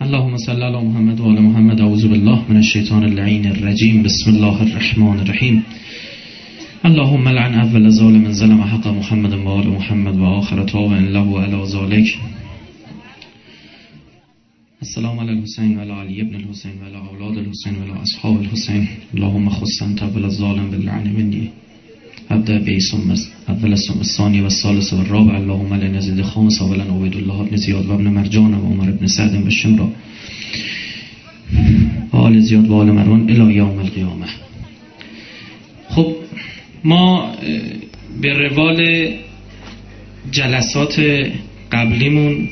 اللهم صل علی محمد و آل محمد. اعوذ بالله من الشیطان اللعین الرجیم. بسم الله الرحمن الرحیم. اللهم لعن اول ظالم ظلم حق محمد و آل محمد و آخر طاغ له علی ذلک. السلام علی الحسین و علی علی ابن الحسین و علی اولاد الحسین و علی اصحاب الحسین. اللهم خص انت اول الظالم باللعن منی ابدا بیسم اول ثم الثانی و الثالث و الرابع. اللهم لنزيد خامس اولا عبید الله ابن زیاد و ابن مرجان و عمر ابن سعد و شمرا و آل زیاد و آل مروان الی یوم القیامه. خب ما به روال جلسات قبلیمون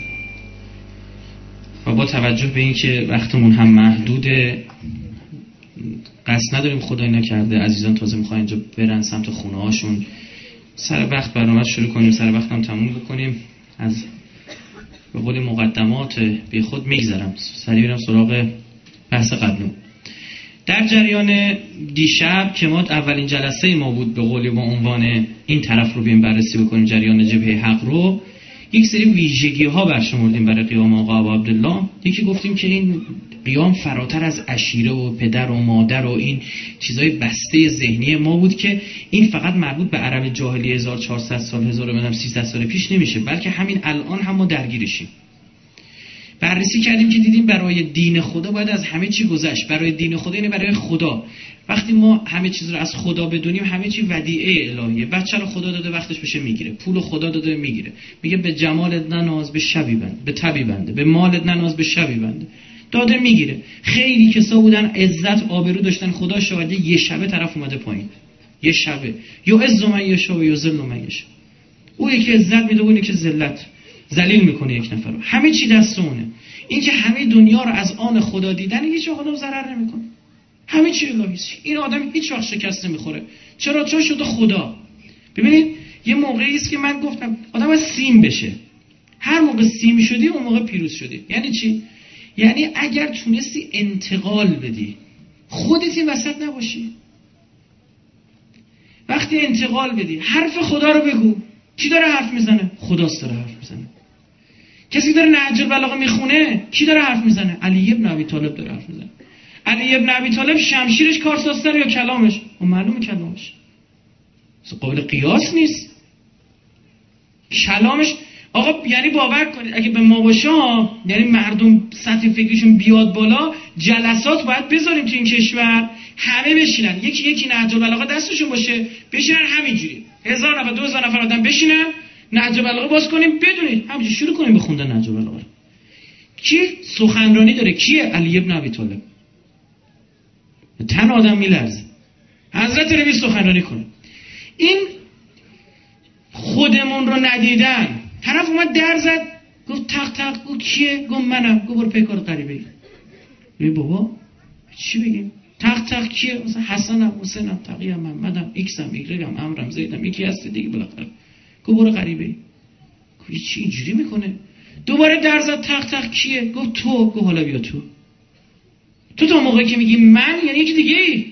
و با توجه به این که وقتمون هم محدوده، قصد نداریم خدای نکرده عزیزان تازه میخوان اینجا برن سمت خونه هاشون، سر وقت برنامه شروع کنیم، سر وقت هم تموم بکنیم. از به قول مقدمات بی خود میگذرم، سریع برم سراغ بحث قبلم. در جریان دیشب که ما اولین جلسه ما بود، به قولی با عنوان این طرف رو بیایم بررسی بکنیم جریان جبهه حق رو، یک سری ویژگی ها برشمردیم برای قیام آقا ابو عبدالله. یکی گفتیم که این قیام فراتر از عشیره و پدر و مادر و این چیزای بسته ذهنی ما بود که این فقط مربوط به عرب جاهلی 1400 سال 1300 سال پیش نمیشه، بلکه همین الان هم ما درگیرشیم. بررسی کردیم که دیدیم برای دین خدا باید از همه چی گذشت. برای دین خدا یعنی برای خدا. وقتی ما همه چیز رو از خدا بدونیم، همه چی ودیعه الهیه. بچه رو خدا داده وقتش بشه میگیره، پول خدا داده میگیره، میگه به جمالت نناز به شبی بنده، به تبی بنده، به مالت نناز به شبی بنده، داده میگیره. خیلی کسا بودن عزت آبرو داشتن، خدا شاهده یه شبه طرف اومده پایین، یه شبه یا عز من یشاء و یذل من یشاء. او یکی عزت میده، اون یکی ذلت ذلیل میکنه یک نفر رو. همه چی دست اونه. این که همه دنیا رو از آن خدا دیدن هیچ وقت آدم ضرر نمیکنه، همه چی الهی است. این آدم هیچ وقت شکست نمیخوره. چرا؟ چون شده خدا. ببینید یه موقعی است که من گفتم آدم باید سیم بشه. هر موقع سیم شدی اون موقع پیروز شدی. یعنی چی؟ یعنی اگر تونستی انتقال بدی، خودت این وسط نباشی. وقتی انتقال بدی حرف خدا رو بگو. کی داره حرف میزنه؟ خداست داره حرف میزنه. کسی داره نهج البلاغه میخونه؟ کی داره حرف میزنه؟ علی ابن ابی طالب داره حرف میزنه. علی ابن ابی طالب شمشیرش کارسازتره یا کلامش؟ اون معلومه کلامش، قابل قیاس نیست. کلامش آقا یعنی باور کنید اگه به ما باشه یعنی مردم سطح فکریشون بیاد بالا، جلسات باید بذاریم تو این کشور همه بشینن، یکی نهج البلاغه دستشون باشه بشینن همینجوری 1000 نفر 2000 نفر آدم بشینن نهج البلاغه باز کنیم، بدونید همینجوری شروع کنیم به خوندن نهج البلاغه. کی سخنرانی داره؟ کیه؟ علی ابن ابی طالب. تن آدم میلرزه. حضرت نبی سخنرانی کنه. این خودمون رو ندیدن. طرف اومد در زد گفت تق تق، گفت کیه؟ گفت منم. گفت برو پیکار غریبه ای. بابا چی بگیم؟ تق تق کیه؟ مثلا حسنم، حسینم، تقیم، محمدم، ایکسم، ایگرگم، امرم، زیدم، یکی هست دیگه بالاخره. گفت برو غریبه ای. گفت چی اینجوری میکنه؟ دوباره در زد تق تق کیه؟ گفت تو. گفت حالا بیا تو تا موقعی که میگی من یعنی یکی دیگه ای،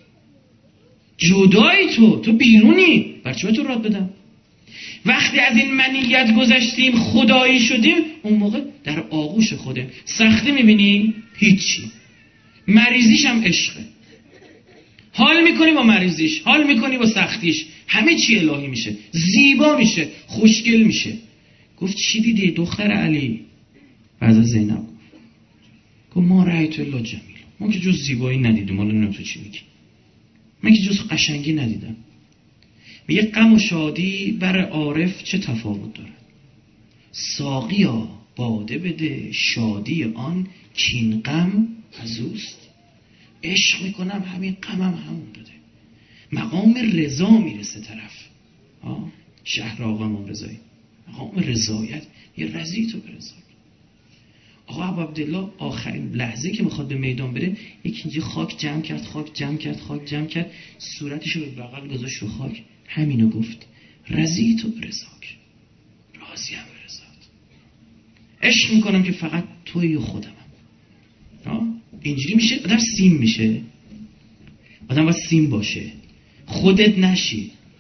جدایی، تو بیرونی، برچه به تو راد بدم. وقتی از این منیت گذشتیم خدایی شدیم، اون موقع در آغوش خودم. سختی میبینی؟ هیچی. مریضیش هم عشقه، حال میکنی با مریضیش، حال میکنی با سختیش، همه چی الهی میشه، زیبا میشه، خوشگل میشه. گفت چی دیدی دختر علی؟ بعد از زینب گفت ما رأیت الا جمیل، ما که جز زیبایی ندیدیم. حالا نمیدونم تو چی میگی، من که جز قشنگی ندیدم. میگه غم و شادی بر عارف چه تفاوت دارد؟ ساقیا باده بده شادی آن کین غم از اوست. عشق میکنم همین غمم همون داده. مقام رضا میرسه طرف. شهر آقا امام رضایی، مقام رضایت، یه رضیتو به رضا. آقا ابو عبدالله آخرین لحظه که میخواد به میدان بره، یکی اینجا خاک جمع کرد، صورتشو به بغل گذاشت رو خاک، همینو گفت رضیتو به رضاک، راضیم به رضات. عشق میکنم که فقط توی و خودمم. اینجوری میشه آدم سیم میشه. آدم باید سیم باشه، خودت نشی.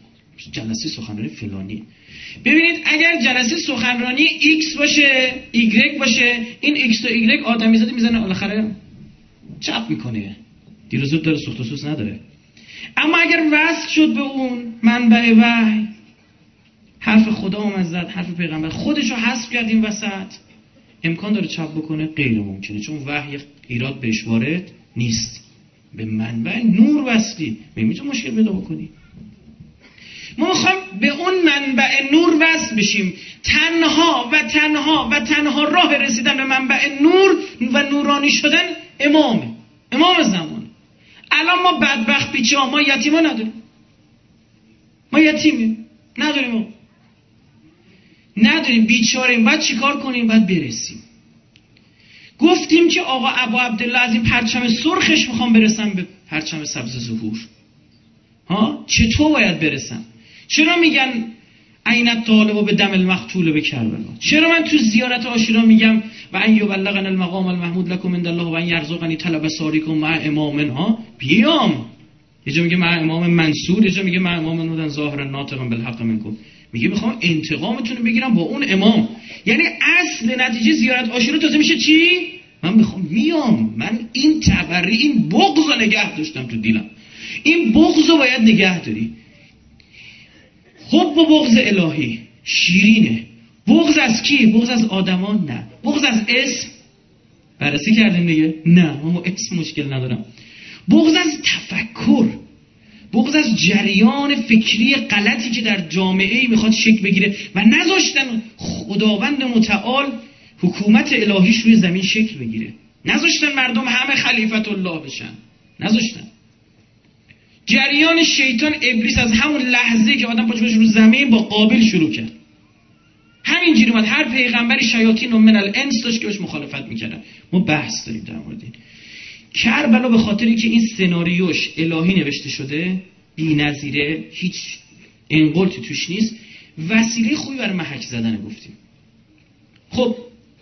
جلسه سخنرانی فلانی. ببینید اگر جلسه سخنرانی X باشه Y باشه، این X و Y آدمیزادی میزنه بالاخره چپ میکنه، دیر و زود داره، سوخت و سوس نداره. اما اگر وصل شد به اون منبع وحی، حرف خدا اومد زد، حرف پیغمبر، خودشو حذف کردیم وسط، امکان داره چپ بکنه؟ غیر ممکنه، چون وحی ایراد بهش وارد نیست. به منبع نور وصلی، میتونی مشکل پیدا بکنی. ما میخوایم به اون منبع نور وصل بشیم. تنها و تنها و تنها راه رسیدن به منبع نور و نورانی شدن امام زمان. الان ما بدبخت بیچاره، ما یتیما نداریم، ما یتیمیم، نداریم بیچاریم. باید چیکار کنیم؟ باید برسیم. گفتیم که آقا ابا عبدالله از این پرچم سرخش میخوام برسم به پرچم سبز ظهور. چطور باید برسم؟ چرا میگن عین طالب به دم المقتول به کربلا؟ چرا من تو زیارت عاشورا میگم و ان یبلغن المقام المحمود لكم عند الله و ان یرزقنی طلب ساریکم مع امام بیام؟ یه جا میگه مع امام منصور، یه جا میگه مع امام نودن ظاهرا ناطقا بالحق منکم. میگه میخوام انتقامتون رو بگیرم با اون امام. یعنی اصل نتیجه زیارت عاشورا تازه میشه چی؟ من میخوام میام، من این تبری، این بغض رو نگه داشتم تو دلم، این بغض رو باید نگه داری. حب و بغض الهی شیرینه. بغض از کی؟ بغض از آدمان؟ نه. بغض از اسم؟ بررسی کردیم دیگه؟ نه، من با اسم مشکل ندارم. بغض از تفکر، بغض از جریان فکری غلطی که در جامعه میخواد شکل بگیره و نذاشتن خداوند متعال حکومت الهیش روی زمین شکل بگیره، نذاشتن مردم همه خلیفت الله بشن، نذاشتن. جریان شیطان ابلیس از همون لحظه که آدم پاچه رو زمین با قابل شروع کرد، همینجوری اومد. هر پیغمبری شیاطین و من الانس داشت که باش مخالفت میکردن. ما بحث داریم در مورد این کربلا به خاطری که این سناریوش الهی نوشته شده، بی‌نظیره، هیچ انقلتی توش نیست، وسیله خوبی برای محک زدن گفتیم. خب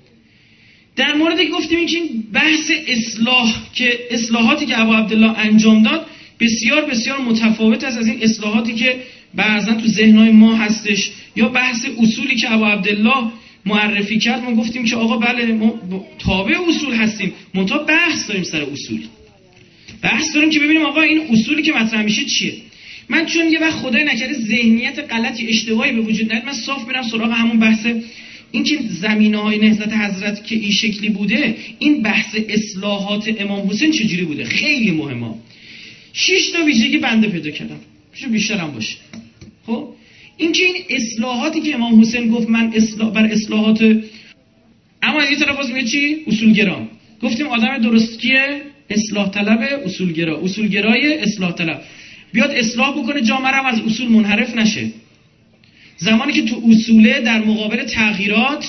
در موردی که گفتیم این بحث اصلاحاتی که ابا عبدالله انجام داد بسیار بسیار متفاوت است از این اصلاحاتی که بعضا تو ذهنهای ما هستش، یا بحث اصولی که ابا عبدالله معرفی کرد. ما گفتیم که آقا بله ما تابع اصول هستیم، منتها بحث داریم سر اصول، بحث داریم که ببینیم آقا این اصولی که مطرح میشه چیه. من چون یه وقت خدای نکرده ذهنیت غلطی اشتباهی به وجود نیاد، من صاف میرم سراغ همون بحث این که زمینه‌های نهضت حضرت که این شکلی بوده، این بحث اصلاحات امام حسین چجوری بوده. خیلی مهمه. 6 تا ویژگی بنده پیدا کردم، بیشتر هم باشه. خب این که این اصلاحاتی که امام حسین گفت من بر اصلاحات، اما از یه طرف باز میگه چی؟ اصولگرا. گفتیم آدم درست کیه؟ اصلاح طلب، اصولگرای اصلاح طلب. بیاد اصلاح بکنه جامعه رو، از اصول منحرف نشه. زمانی که تو اصوله در مقابل تغییرات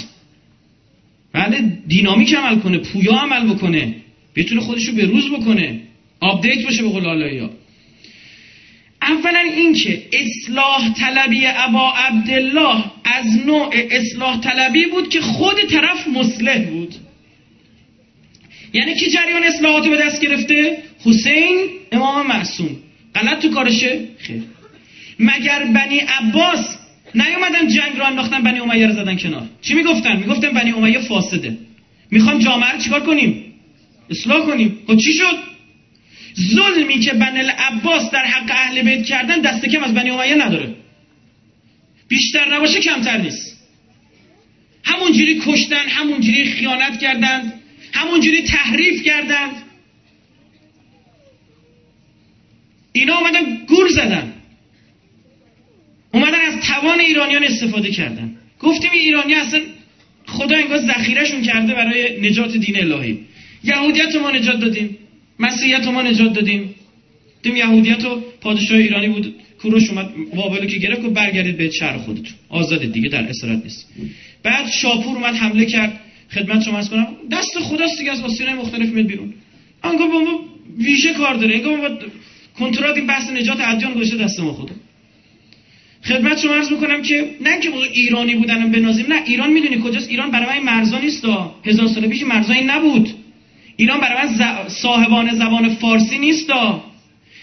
بله دینامیک عمل کنه، پویا عمل بکنه، بتونه خودشو به روز بکنه، آپدیت باشه به قول آله‌ها. اولا این که اصلاح طلبی ابا عبدالله از نوع اصلاح طلبی بود که خود طرف مصلح بود. یعنی کی جریان اصلاحاتو به دست گرفته؟ حسین امام معصوم. غلط تو کارشه؟ خیر. مگر بنی عباس نیومدن جنگ رو انداختن، بنی امیه رو زدن کنار؟ چی میگفتن؟ میگفتن بنی امیه فاسده، میخوام جامعه رو چیکار کنیم؟ اصلاح کنیم. خب چی شد؟ ظلمی که بنی العباس در حق اهل بیت کردن دست کم از بنی امیه نداره، بیشتر نباشه کمتر نیست. همونجوری کشتن، همونجوری خیانت کردند، همونجوری تحریف کردند. اینا اومدن گول زدن، اومدن از توان ایرانیان استفاده کردن. گفتیم ایرانی اصلا خدا انگار ذخیره‌شون کرده برای نجات دین الهی. یهودیت رو ما نجات دادیم، مسیحیت رو ما نجات دادیم. دیم یهودیت رو پادشاه ایرانی بود، کوروش اومد بابلو که گرفت و برگردید به شهر خودتون، آزادید دیگه، در اسارت نیست. بعد شاپور اومد حمله کرد، خدمت شما عرض کنم دست خداست دیگه، از آستینای مختلف میاد بیرون. انگار با ما ویژه کار داره، انگار ما کنترل این بحث نجات ادیان گذاشته دست ما خدا. خدمت شما عرض میکنم که نه که ما ایرانی بودنم بنازیم، نه. ایران میدونی کجاست؟ ایران برای من مرزا نیست. 1000 سال پیش مرزایی نبود. ایران برای من صاحبان زبان فارسی نیست.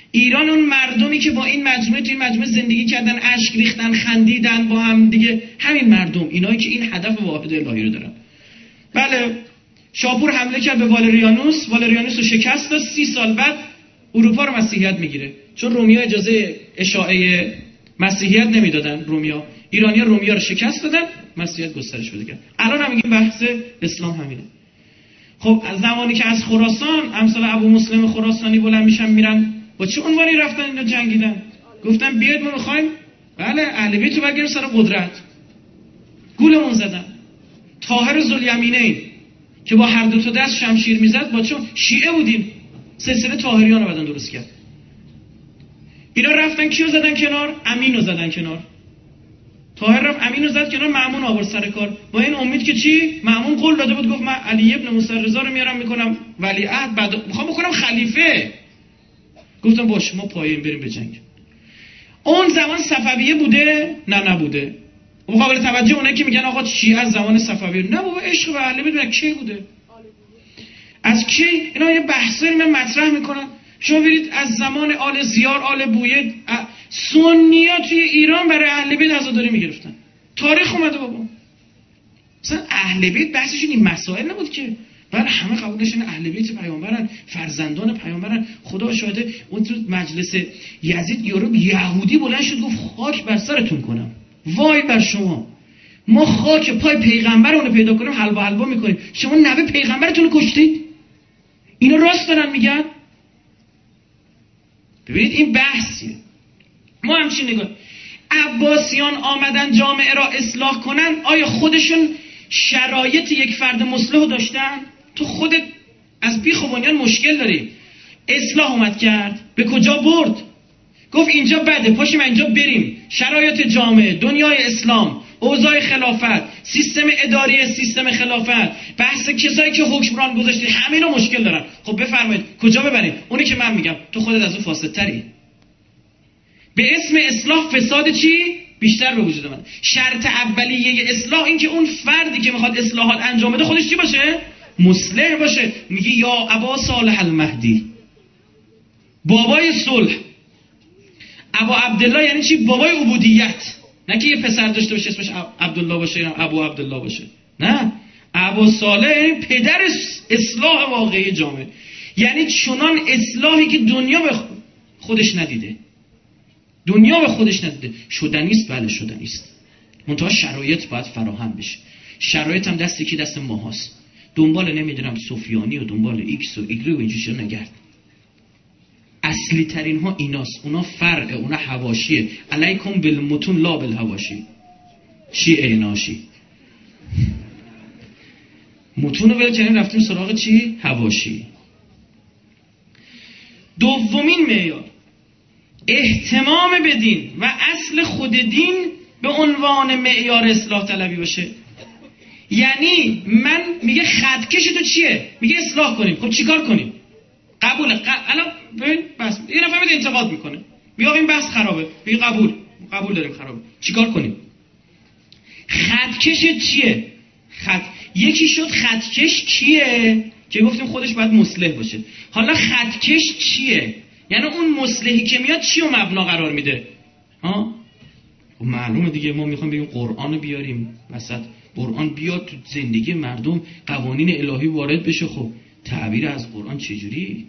ایران اون مردمی که با این مجموعه توی مجموعه زندگی کردن، اشک ریختن، خندیدن با هم دیگه، همین مردم، اینایی که این هدف واحد الهی رو دارن. بله شاپور حمله کرد به والریانوس رو شکست داد. 30 سال بعد اروپا رو مسیحیت میگیره، چون رومیا اجازه اشاعه مسیحیت نمیدادن. ایرانی‌ها رومیا رو شکست دادن، مسیحیت گسترش پیدا کرد. الان هم میگیم بحث اسلام همینه. خب از زمانی که از خراسان امثال ابو مسلم خراسانی بلند میشن میرن، با چه عنوانی رفتن اینا جنگیدن؟ گفتن بیاید ما میخوایم بله اهل بیت رو برگردیم سر قدرت. گولمون زدن. طاهر ذوالیمینین که با هر دو تا دست شمشیر میزد، با چون شیعه بودیم، سلسله طاهریان رو بعدن درست کرد. اینا رفتن کیو زدن کنار؟ امین رو زدن کنار. طاهر رفت امین رو زد کنار، مأمون آورد سر کار، با این امید که چی؟ مأمون قول داده بود، گفت من علی ابن موسی رضا رو میارم میکنم ولیعهد، بعد میخوام بکنم خلیفه. گفتم باشه ما پایین بریم به جنگ. اون زمان صفویه بوده؟ نه نبوده. مقابل توجه اونایی که میگن آقا شیعه از زمان صفویه، نه بابا عشق به اهل بیت کی بوده؟ از کی؟ اینا یه بحثایی من مطرح میکنن. شما برید از زمان آل زیار، آل بویه، سنی‌ها توی ایران برای اهل بیت عزاداری میگرفتن. تاریخ اومده بابا. مثلا اهل بیت بحثشون این مسائل نبود که برای همه قبولشون اهل بیت پیامبرن، فرزندان پیامبرن. خدا شاهده اون تو مجلس یزید یهودی بلند شد گفت خاک بر سرتون کنم، وای بر شما، ما خاک پای پیغمبرمون رو پیدا کنیم حلوا میکنیم، شما نوه پیغمبرتون رو کشتید. اینو راست دارن میگن؟ ببینید این بحثیه. ما همچین نگاه. عباسیان آمدن جامعه را اصلاح کنن، آیا خودشون شرایط یک فرد مصلح داشتن؟ تو خودت از بیخ و بنیان مشکل داری. اصلاح اومد کرد، به کجا برد؟ گفت اینجا بده، پاشیم اینجا بریم. شرایط جامعه، دنیای اسلام، اوضاع خلافت، سیستم اداری، سیستم خلافت، بحث کسایی که حکمران گذاشتید، همه اینا مشکل دارن. خب بفرمایید کجا ببریم؟ اونی که من میگم تو خودت از اون فاسدتری. به اسم اصلاح فساد چی؟ بیشتر به وجود من. شرط اولیه اصلاح این که اون فردی که میخواد اصلاحات انجام بده خودش چی باشه؟ مصلح باشه. میگه یا ابا صالح المهدی، بابای صلح. ابا عبدالله یعنی چی؟ بابای عبودیت. نه که یه پسر داشته باشه اسمش عبدالله باشه یا ابو عبدالله باشه، نه. ابا صالح پدر اصلاح واقعی جامعه، یعنی چنان اصلاحی که دنیا به خودش ندیده. شدنیست، بله شدنیست، منتها شرایط باید فراهم بشه. شرایط هم دستی که دست ما هست. دنبال نمیدونم سفیانی و دنبال ایکس و ایگری و اینجوشی نگرد. اصلی ترین ها ایناست، اونا فرعه، اونا حواشیه. علیکم بالمتون لا بالحواشی. شیعه ناشی متون رو بکنیم رفتیم سراغ چی؟ حواشی. دومین معیار اهتمام به دین و اصل خود دین به عنوان معیار اصلاح طلبی باشه. یعنی من میگه خطکش تو چیه؟ میگه اصلاح کنیم. خب چیکار کنیم؟ قبوله. الان ببین بس یه نفر میاد انتقاد میکنه، میگه این بحث خرابه، میگه قبول داریم خرابه، چیکار کنیم؟ خطکش چیه؟ یکی شد خطکش کیه که گفتیم خودش باید مصلح باشه. حالا خطکش چیه؟ یعنی اون مصلحی که میاد چی رو مبنا قرار میده؟ معلومه دیگه، ما میخوایم بگیم قرآن رو بیاریم وسط، قرآن بیاد تو زندگی مردم، قوانین الهی وارد بشه. خب تعبیر از قرآن چجوری؟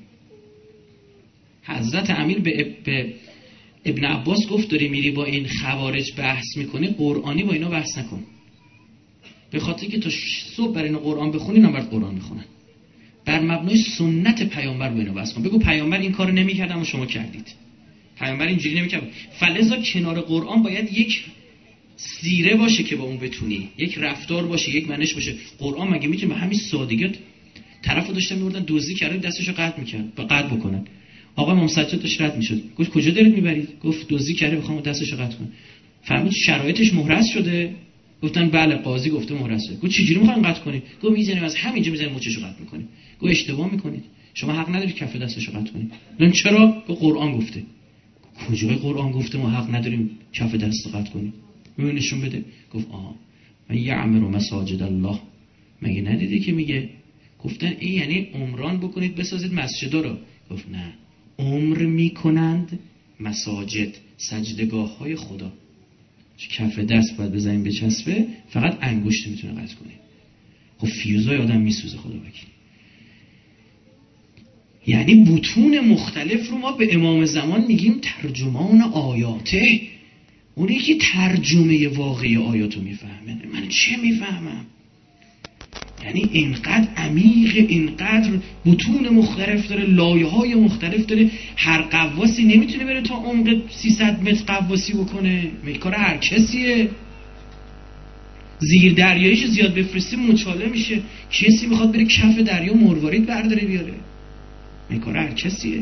حضرت امیر به ابن عباس گفت داری میری با این خوارج بحث میکنی، قرآنی با اینا بحث نکن، به خاطر که تا صبح برای اینا قرآن بخونی اینا برات قرآن میخونن. بر مبنای سنت پیامبر با اینا بحث کن. بگو پیامبر این کارو نمیکرد اما شما کردید، پیامبر اینجوری نمیکرد. فلذا کنار قرآن باید یک سیره باشه که با اون بتونی، یک رفتار باشه، یک منش باشه. قرآن مگه میتونه به همین سادگی طرفو داشتن میبردن دزدی کردن دستشو قطع میکرد، با قطع بکنن. آقا امام سجاد داشت رد میشد، گفت کجا دارید میبرید؟ گفت دزدی کرده میخوام دستشو قطع کنم. فهمید شرایطش محرز شده؟ گفتن بله قاضی گفته محرز شده. گفت چجوری میخواین قطع کنید؟ گفت میزنیم از همینجا میزنیم مچشو قطع میکنیم. گفت اشتباه میکنید، شما حق ندارید کف دستشو قطع کنید. گفتن چرا؟ گفت قرآن گفته. کجای قرآن گفته ما حق نداریم کف دستو قطع کنیم؟ ببین نشون بده. گفت من یعمر مساجد الله، مگه ندیدی که میگه؟ گفتن این یعنی عمران بکنید بسازید مسجدا رو. گفت نه، عمر میکنند مساجد، سجدگاه های خدا. کف دست باید بزنیم به چسبه، فقط انگشت میتونه قطع کنه. خب فیوزای آدم میسوزه خدا وکیل. یعنی بطون مختلف رو ما به امام زمان میگیم ترجمان آیاته، اونی که ترجمه واقعی آیاتو میفهمه. من چه میفهمم؟ یعنی اینقدر عمیق، اینقدر بطون مختلف داره، لایه های مختلف داره. هر قواسی نمیتونه بره تا عمق 300 متر قواسی بکنه، کار هر کسیه. زیر دریاییش زیاد بفرستیم مچاله میشه. کسی میخواد بره کف دریا مروارید برداره بیاره، کار هر کسیه.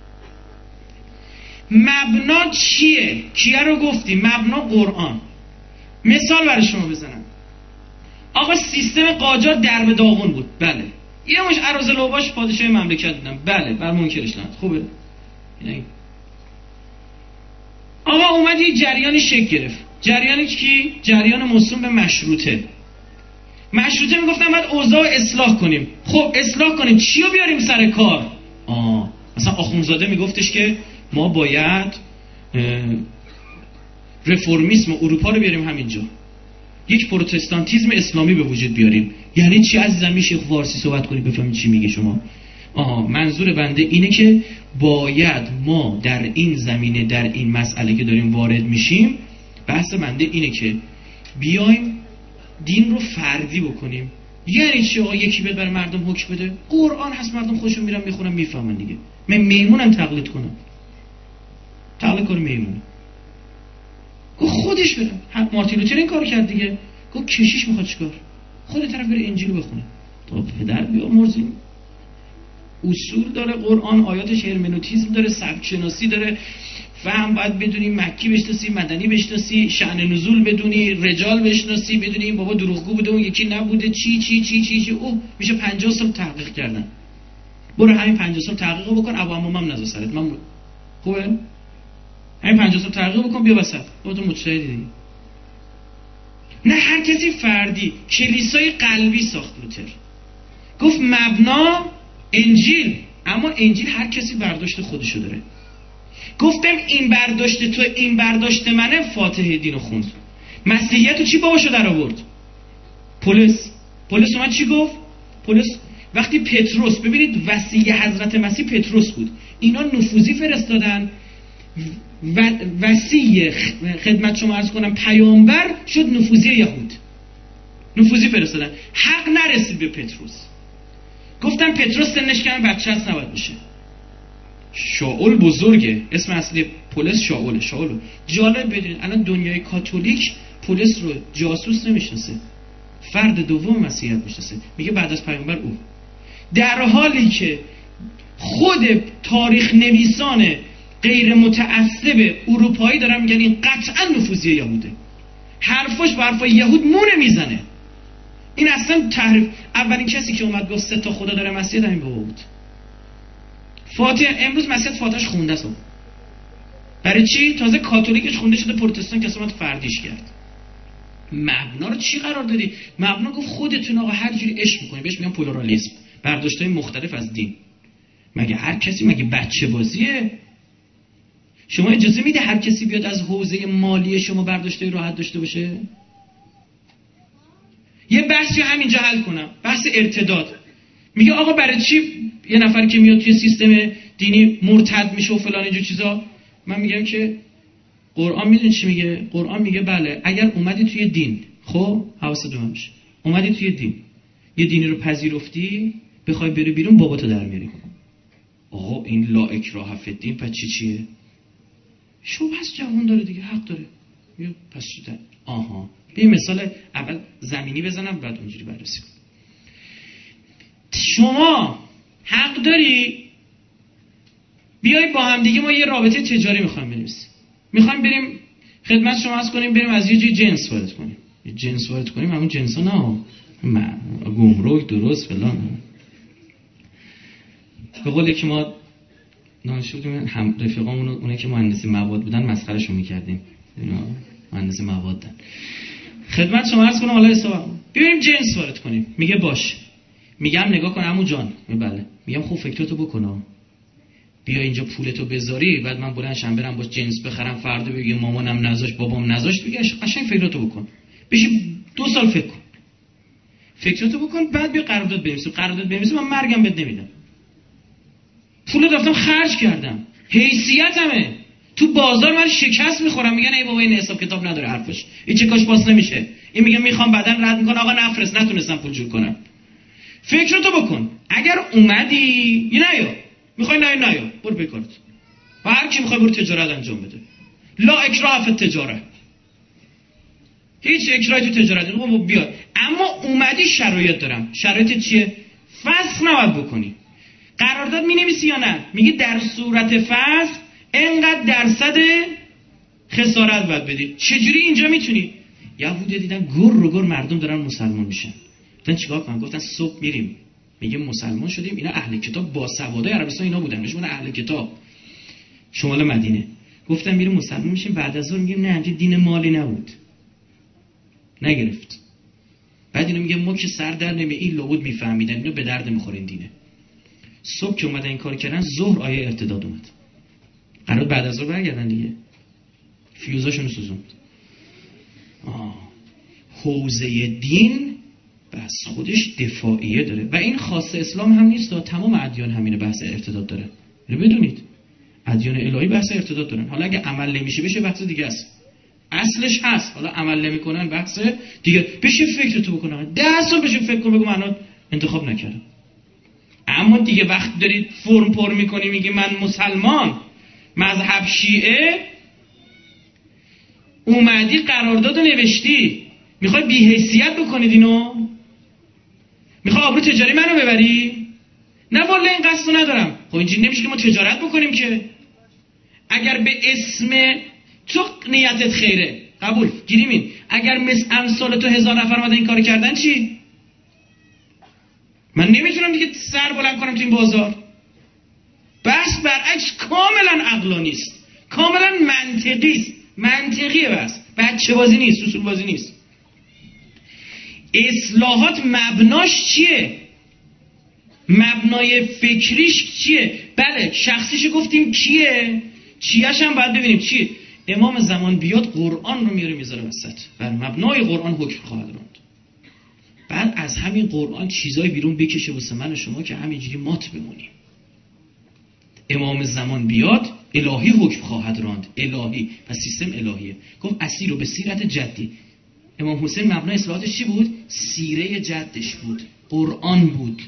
مبنا چیه؟ کیه رو گفتیم؟ مبنا قرآن. مثال برای شما بزنم. آقا سیستم قاجار درب داغون بود، بله. یه مش اراذلوباش پادشاه مملکت بودن، بله. بر منکرش لعنت. خوبه. آقا اومد یه جریانی شکل گرفت. جریانی کی؟ جریان موسوم به مشروطه. مشروطه میگفتن باید اوضاع اصلاح کنیم. خب اصلاح کنیم، چی رو بیاریم سر کار؟ مثلا آخوندزاده میگفتش که ما باید رفرمیسم اروپا رو بیاریم همینجا، یک پروتستانتیزم اسلامی به وجود بیاریم. یعنی چی عزیزم؟ میشه فارسی صحبت کنی بفهمی چی میگه شما؟ منظور بنده اینه که باید ما در این زمینه، در این مسئله که داریم وارد میشیم، بحث بنده اینه که بیایم دین رو فردی بکنیم. یعنی چی؟ یکی بیاد برای مردم حکم بده؟ قرآن هست، مردم خودشون میرن میخونن میفهمن دیگه. من میمونم تقلید کنم؟ تقلید کنم میمونم؟ گفت خودش برم. مارتین لوتر این کار کرد دیگه. گفت کشیش میخواد چیکار؟ خود طرف بره انجیل بخونه. تا پدر بیامرزیم. اصول داره قرآن، آیاتش هرمنوتیزم داره، سبک شناسی داره. فهم باید بدونی، مکی بشناسی، مدنی بشناسی، شأن نزول بدونی، رجال بشناسی، بدونی این بابا دروغگو بوده اون یکی نبوده، چی چی چی چی چی. اوه میشه 50 سال تحقیق کردن. برو همین 50 سال تحقیق بکن، ابو عمومم نذار سرت. من خوبه؟ همین 50 سال تحقیق بکن بیا وسط. تو مجتهدی دیگه. نه هر کسی فردی. کلیسای قلبی ساخت لوتر. گفت مبنا انجیل، اما انجیل هر کسی برداشت خودشو داره. گفتم این برداشت تو، این برداشت منه. فاتحه دینو خوند. مسیحیتو چی باباشو در آورد؟ پولس اومد چی گفت؟ پولس وقتی پتروس، ببینید وصی حضرت مسیح پتروس بود، اینا نفوذی فرستادن، وصی خدمت شما عرض کنم پیامبر شد نفوذی یهود، نفوذی فرستادن، حق نرسید به پتروس. گفتم پتروس سنش کم بچه هست نباید بشه. شاول بزرگه، اسم اصلی پولس شاوله. جالب بدونید الان دنیای کاتولیک پولس رو جاسوس نمیشناسه، فرد دوم مسیحیت میشناسه، میگه بعد از پیامبر او. در حالی که خود تاریخ نویسان غیر متعصب اروپایی دارن میگن این قطعا نفوذی یهوده، حرفش با حرفای یهود مونه میزنه. این اصلا تحریف. اولین کسی که اومد گفت 3 تا خدا داره مسیح همین بابا بود. فاتح امروز مسیحیت فاتحش خونده است. برای چی؟ تازه کاتولیکش خونده شده، پروتستان که اومد فردیش کرد. مبنا رو چی قرار دادی؟ مبنا گفت خودتون آقا هر جوری عشق می‌کنید، بهش میگن پلورالیسم، برداشت‌های مختلف از دین. مگه هر کسی مگه بچه بازیه؟ شما اجازه میده هر کسی بیاد از حوزه مالی شما برداشت‌های راحت داشته باشه؟ یه بحثی همینجا حل کنم، بحث ارتداد. میگه آقا برای چی یه نفر که میاد توی سیستم دینی مرتد میشه و فلان اینجور چیزا؟ من میگم که قرآن میدونی چی میگه؟ قرآن میگه بله اگر اومدی توی دین، خب حواست جمع میشه، اومدی توی دین، یه دینی رو پذیرفتی، بخوای بری بیرون باباتو در میاری. آقا این لا اکراه فی الدین پس چیه؟ شو پس جوان داره دیگه، حق داره. پس چیه؟ آها یه مثال اول زمینی بزنم بعد اونجوری بررسی کنم. شما حق داری بیای با هم دیگه ما یه رابطه تجاری میخوایم بنویسیم، میخوایم بریم خدمت شما عرض کنیم، بریم از یه جای جنس وارد کنیم. یه جنس وارد کنیم، همون جنسا نه گمرک درست فلان. به قول که ما دانشجو بودیم، هم رفیقامون اونه که مهندسی مواد بودن مسخرهشون میکردیم، اینا مهندسی موادن. خدمت شما عرض کنم حالا حساب بریم جنس وارد کنیم. میگه باش. میگم نگاه کن عمو جان. بله. میگم خوب فکراتو بکن. بیا اینجا پولتو بذاری، بعد من بلند شم برم با جنس بخرم، فردا بگی مامانم نذاشت بابام نذاشت، بگی قشنگ فکراتو بکن، بشی 2 سال فکر کن، فکراتو بکن، بعد بیا قرارداد بنویس. من مرگم بهت نمیدم، پولو رفتم خرج کردم، حیثیتمه، تو بازار من شکست میخورم، میگن ای بابا این حساب کتاب نداره حرفش، این چه کاش باز نمیشه، این میگه میخوام، بعدن رد میکنه آقا نفرست، نتونستم پول جور کنم. فکراتو بکن، اگر اومدی نیا، میخوای نیا، برو پی کارت، و هر کی میخوای برو تجارت انجام بده، لا اکراه فی التجاره، هیچ اکراهی تو تجارت نیست، بیا. اما اومدی شرایط دارم، شرایط چیه؟ فسخ نباید بکنی. قرارداد مینویسی یا نه؟ میگی در صورت فسخ اینقدر درصد خسارت باید بدی. چجوری اینجا میتونی؟ یهودی دیدن گر مردم دارن مسلمان میشن، گفتن چیکار کنم؟ گفتن صبح میریم میگه مسلمان شدیم، اینا اهل کتاب با سوادای عربستان اینا بودن، بهشون اهل کتاب شمال مدینه، گفتن میریم مسلمان میشیم، بعد از ظهر میگیم نه دین مالی نبود، نگرفت. بعد اینو میگه ما که سر در نمی این لابد میفهمیدن اینو به درد میخورین دینه. صبح که اومدن این کار کردن، ظهر آیه ارتداد اومد، قرار بعد از ظهر برگردن دیگه، فیوزاشونو سوزوند. حوزه دین بس خودش دفاعیه داره و این خاص اسلام هم نیست، تمام ادیان همینه، بحث ارتداد داره. اینو بدونید ادیان الهی بحث ارتداد دارن. حالا اگه عمل نمیشه بشه بحث دیگه است، اصلش هست، حالا عمل نمیکنن بحث دیگه. بشه فکرتو بکنن، 10 سال بشه فکر کن، بگو من انتخاب نکردم. اما دیگه وقت دارید فرم پر میکنی میگی من مسلمان مذهب شیعه، اومدی قراردادو نوشتی، میخوای بی‌حیثیت بکنید اینو، میخوای آبرو تجاری منو ببری؟ نه والله این قصدو ندارم. خب اینجوری نمیشه که ما تجارت بکنیم که. اگر به اسم تو نیتت خیره قبول گیریم این، اگر مثل امثال تو 1000 نفر اومدن این کارو کردن چی؟ من نمیتونم دیگه سر بلند کنم تو این بازار. بس برعکس کاملا عقلانی است، کاملا منطقی است، منطقیه، بس بچه بازی نیست، اصول بازی نیست. اصلاحات مبناش چیه؟ مبنای فکریش چیه؟ بله شخصیش گفتیم کیه، چیهش هم باید ببینیم چیه. امام زمان بیاد قرآن رو میاره میذاره وسط، بر مبنای قرآن حکم خواهد راند. بعد از همین قرآن چیزای بیرون بکشه واسه من و شما که همینجوری مات بمونیم. امام زمان بیاد الهی حکم خواهد راند، الهی و سیستم الهیه. گفت اسیر رو به سیرت جدی. امام حسین مبنای اصلاحاتش چی بود؟ سیره جدش بود، قرآن بود.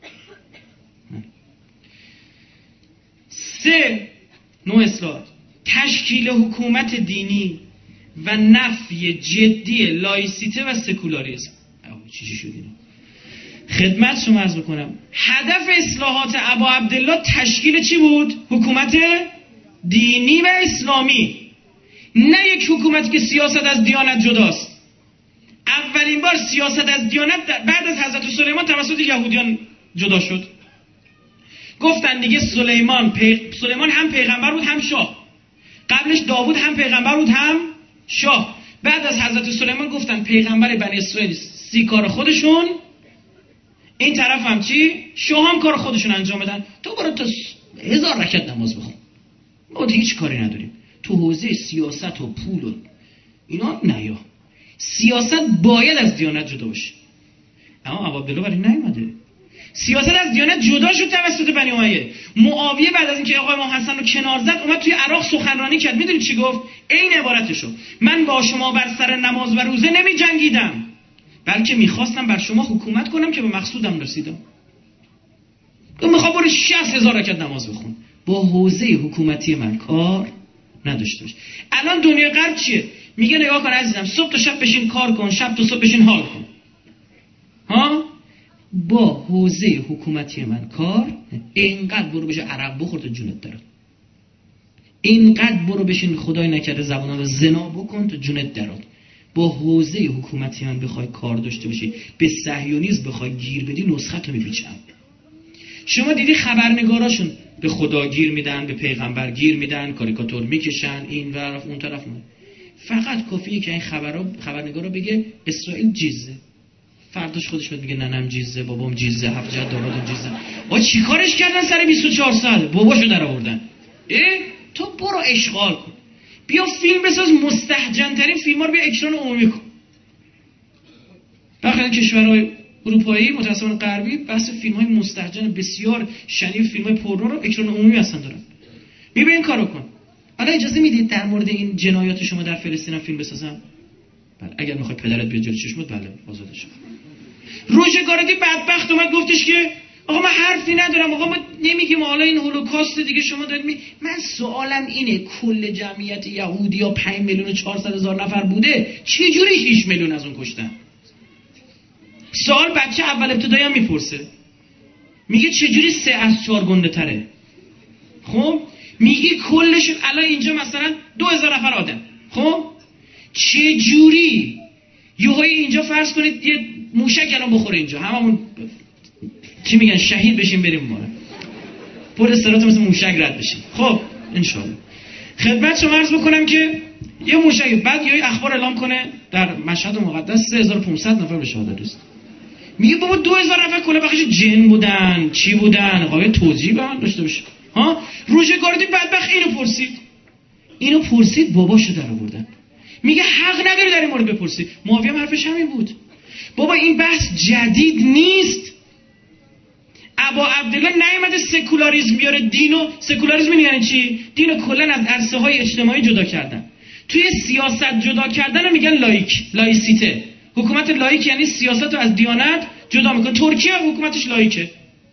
3 نوع اصلاحات: تشکیل حکومت دینی و نفی جدی لایسیته و سکولاریسم. چی شد اینا؟ خدمت شما عرض بکنم هدف اصلاحات ابا عبدالله تشکیل چی بود؟ حکومت دینی و اسلامی، نه یک حکومتی که سیاست از دیانت جداست. اولین بار سیاست از دیانت بعد از حضرت سلیمان توسط یهودیان جدا شد. گفتن دیگه سلیمان هم پیغمبر بود هم شاه، قبلش داوود هم پیغمبر بود هم شاه. بعد از حضرت سلیمان گفتن پیغمبر بنی اسرائیل 30 کار خودشون، این طرف هم چی؟ شاه هم کار خودشون انجام بدن. تو برو تا 1000 رکعت نماز بخون، ما هیچ کاری نداریم. تو حوزه سیاست و پول و اینا نیا، سیاست باید از دیانت جدا باشه. اما ابا عبدالله برای نیومده، سیاست از دیانت جدا شد توسط بنی امیه. معاویه بعد از اینکه آقای امام حسن رو کنار زد اومد توی عراق سخنرانی کرد. میدونید چی گفت؟ این عبارتشو: من با شما بر سر نماز و روزه نمی جنگیدم، بلکه میخواستم بر شما حکومت کنم که به مقصودم رسیدم. تو میخواد برو 60000 رکعت نماز بخون، با حوزه حکومتی من کار نداشته باش. الان دنیا غرب چیه؟ میگه نگاه کن عزیزم، صبح تا شب بشین کار کن، شب تا صبح بشین حال کن. ها؟ با حوزه حکومتی من کار، اینقدر برو بشه عرب بخور تا جونت درد، اینقدر برو بشین خدای نکرده زبانه رو زنا بکن تا جونت درد. با حوزه حکومتی من بخوای کار داشته باشی، به صهیونیسم بخوای گیر بدی، نسخه رو میپیچم. شما دیدی خبرنگاراشون به خدا گیر میدن، به پیغمبر گیر میدن، کاریکاتور میکشن این طرف اون طرف. فقط کافیه که این خبرنگارا بگه اسرائیل جیزه، فرداش خودش میاد میگه ننم جیزه، بابام جیزه، هفت جد دامادم جیزه. آ چیکارش کردن سر 24 ساعت؟ باباشو در آوردن. تو برو اشغال کن، بیا فیلم بساز، مستهجن ترین فیلم‌ها رو بیا اکران عمومی کن. بخاطر کشورهای اروپایی متأسفانه غربی بحث فیلم‌های مستهجن بسیار شنیع، فیلم‌های پورنو رو اکران عمومی هستن دارن. بیا این کارو کن. حالا اجازه میدید در مورد این جنایات شما در فلسطین هم فیلم بسازم؟ بله. اگر میخوای پدرت بیاد جلوی چشمت، بله آزادش کن. روژگاردی بدبخت اومد گفتش که آقا من حرفی ندارم، آقا ما نمیگیم حالا این هولوکاست دیگه شما دارید من سوالم اینه کل جمعیت یهودی‌ها 5,400,000 نفر بوده، چه جوری 6 میلیون از اون کشتن؟ سوال بچه اول ابتدایی هم میپرسه، میگه چه جوری 3 از 4 گنده تره؟ خب میگه کلش الان اینجا مثلا 2000 نفر آدم، خب چه جوری یهویی اینجا فرض کنید یه موشک الان بخوره اینجا، هممون چی میگن شهید بشیم بریم ماره پر استرات مثل موشک رد بشیم. خب انشالله خدمت شما عرض بکنم که یه موشک بعد یه اخبار اعلام کنه در مشهد مقدس 3500 نفر به شهادت رسید. میگه بابا 2000 نفر کلا بخش جن بودن، چی بودن؟ قابل توضیح به من داشته باشه. ها روژگاردی بدبخت اینو پرسید باباشو در آوردن. میگه حق نداری در این مورد بپرسی. معاویه هم حرفش همین بود. بابا این بحث جدید نیست. ابا عبدالله نیامده سکولاریسم بیاره دینو. سکولاریسم یعنی چی؟ دینو کلا از عرصه های اجتماعی جدا کردن. توی سیاست جدا کردن میگن لایسیته. حکومت لایک یعنی سیاست رو از دیانت جدا میکنه. ترکیه حکومتش لایکه.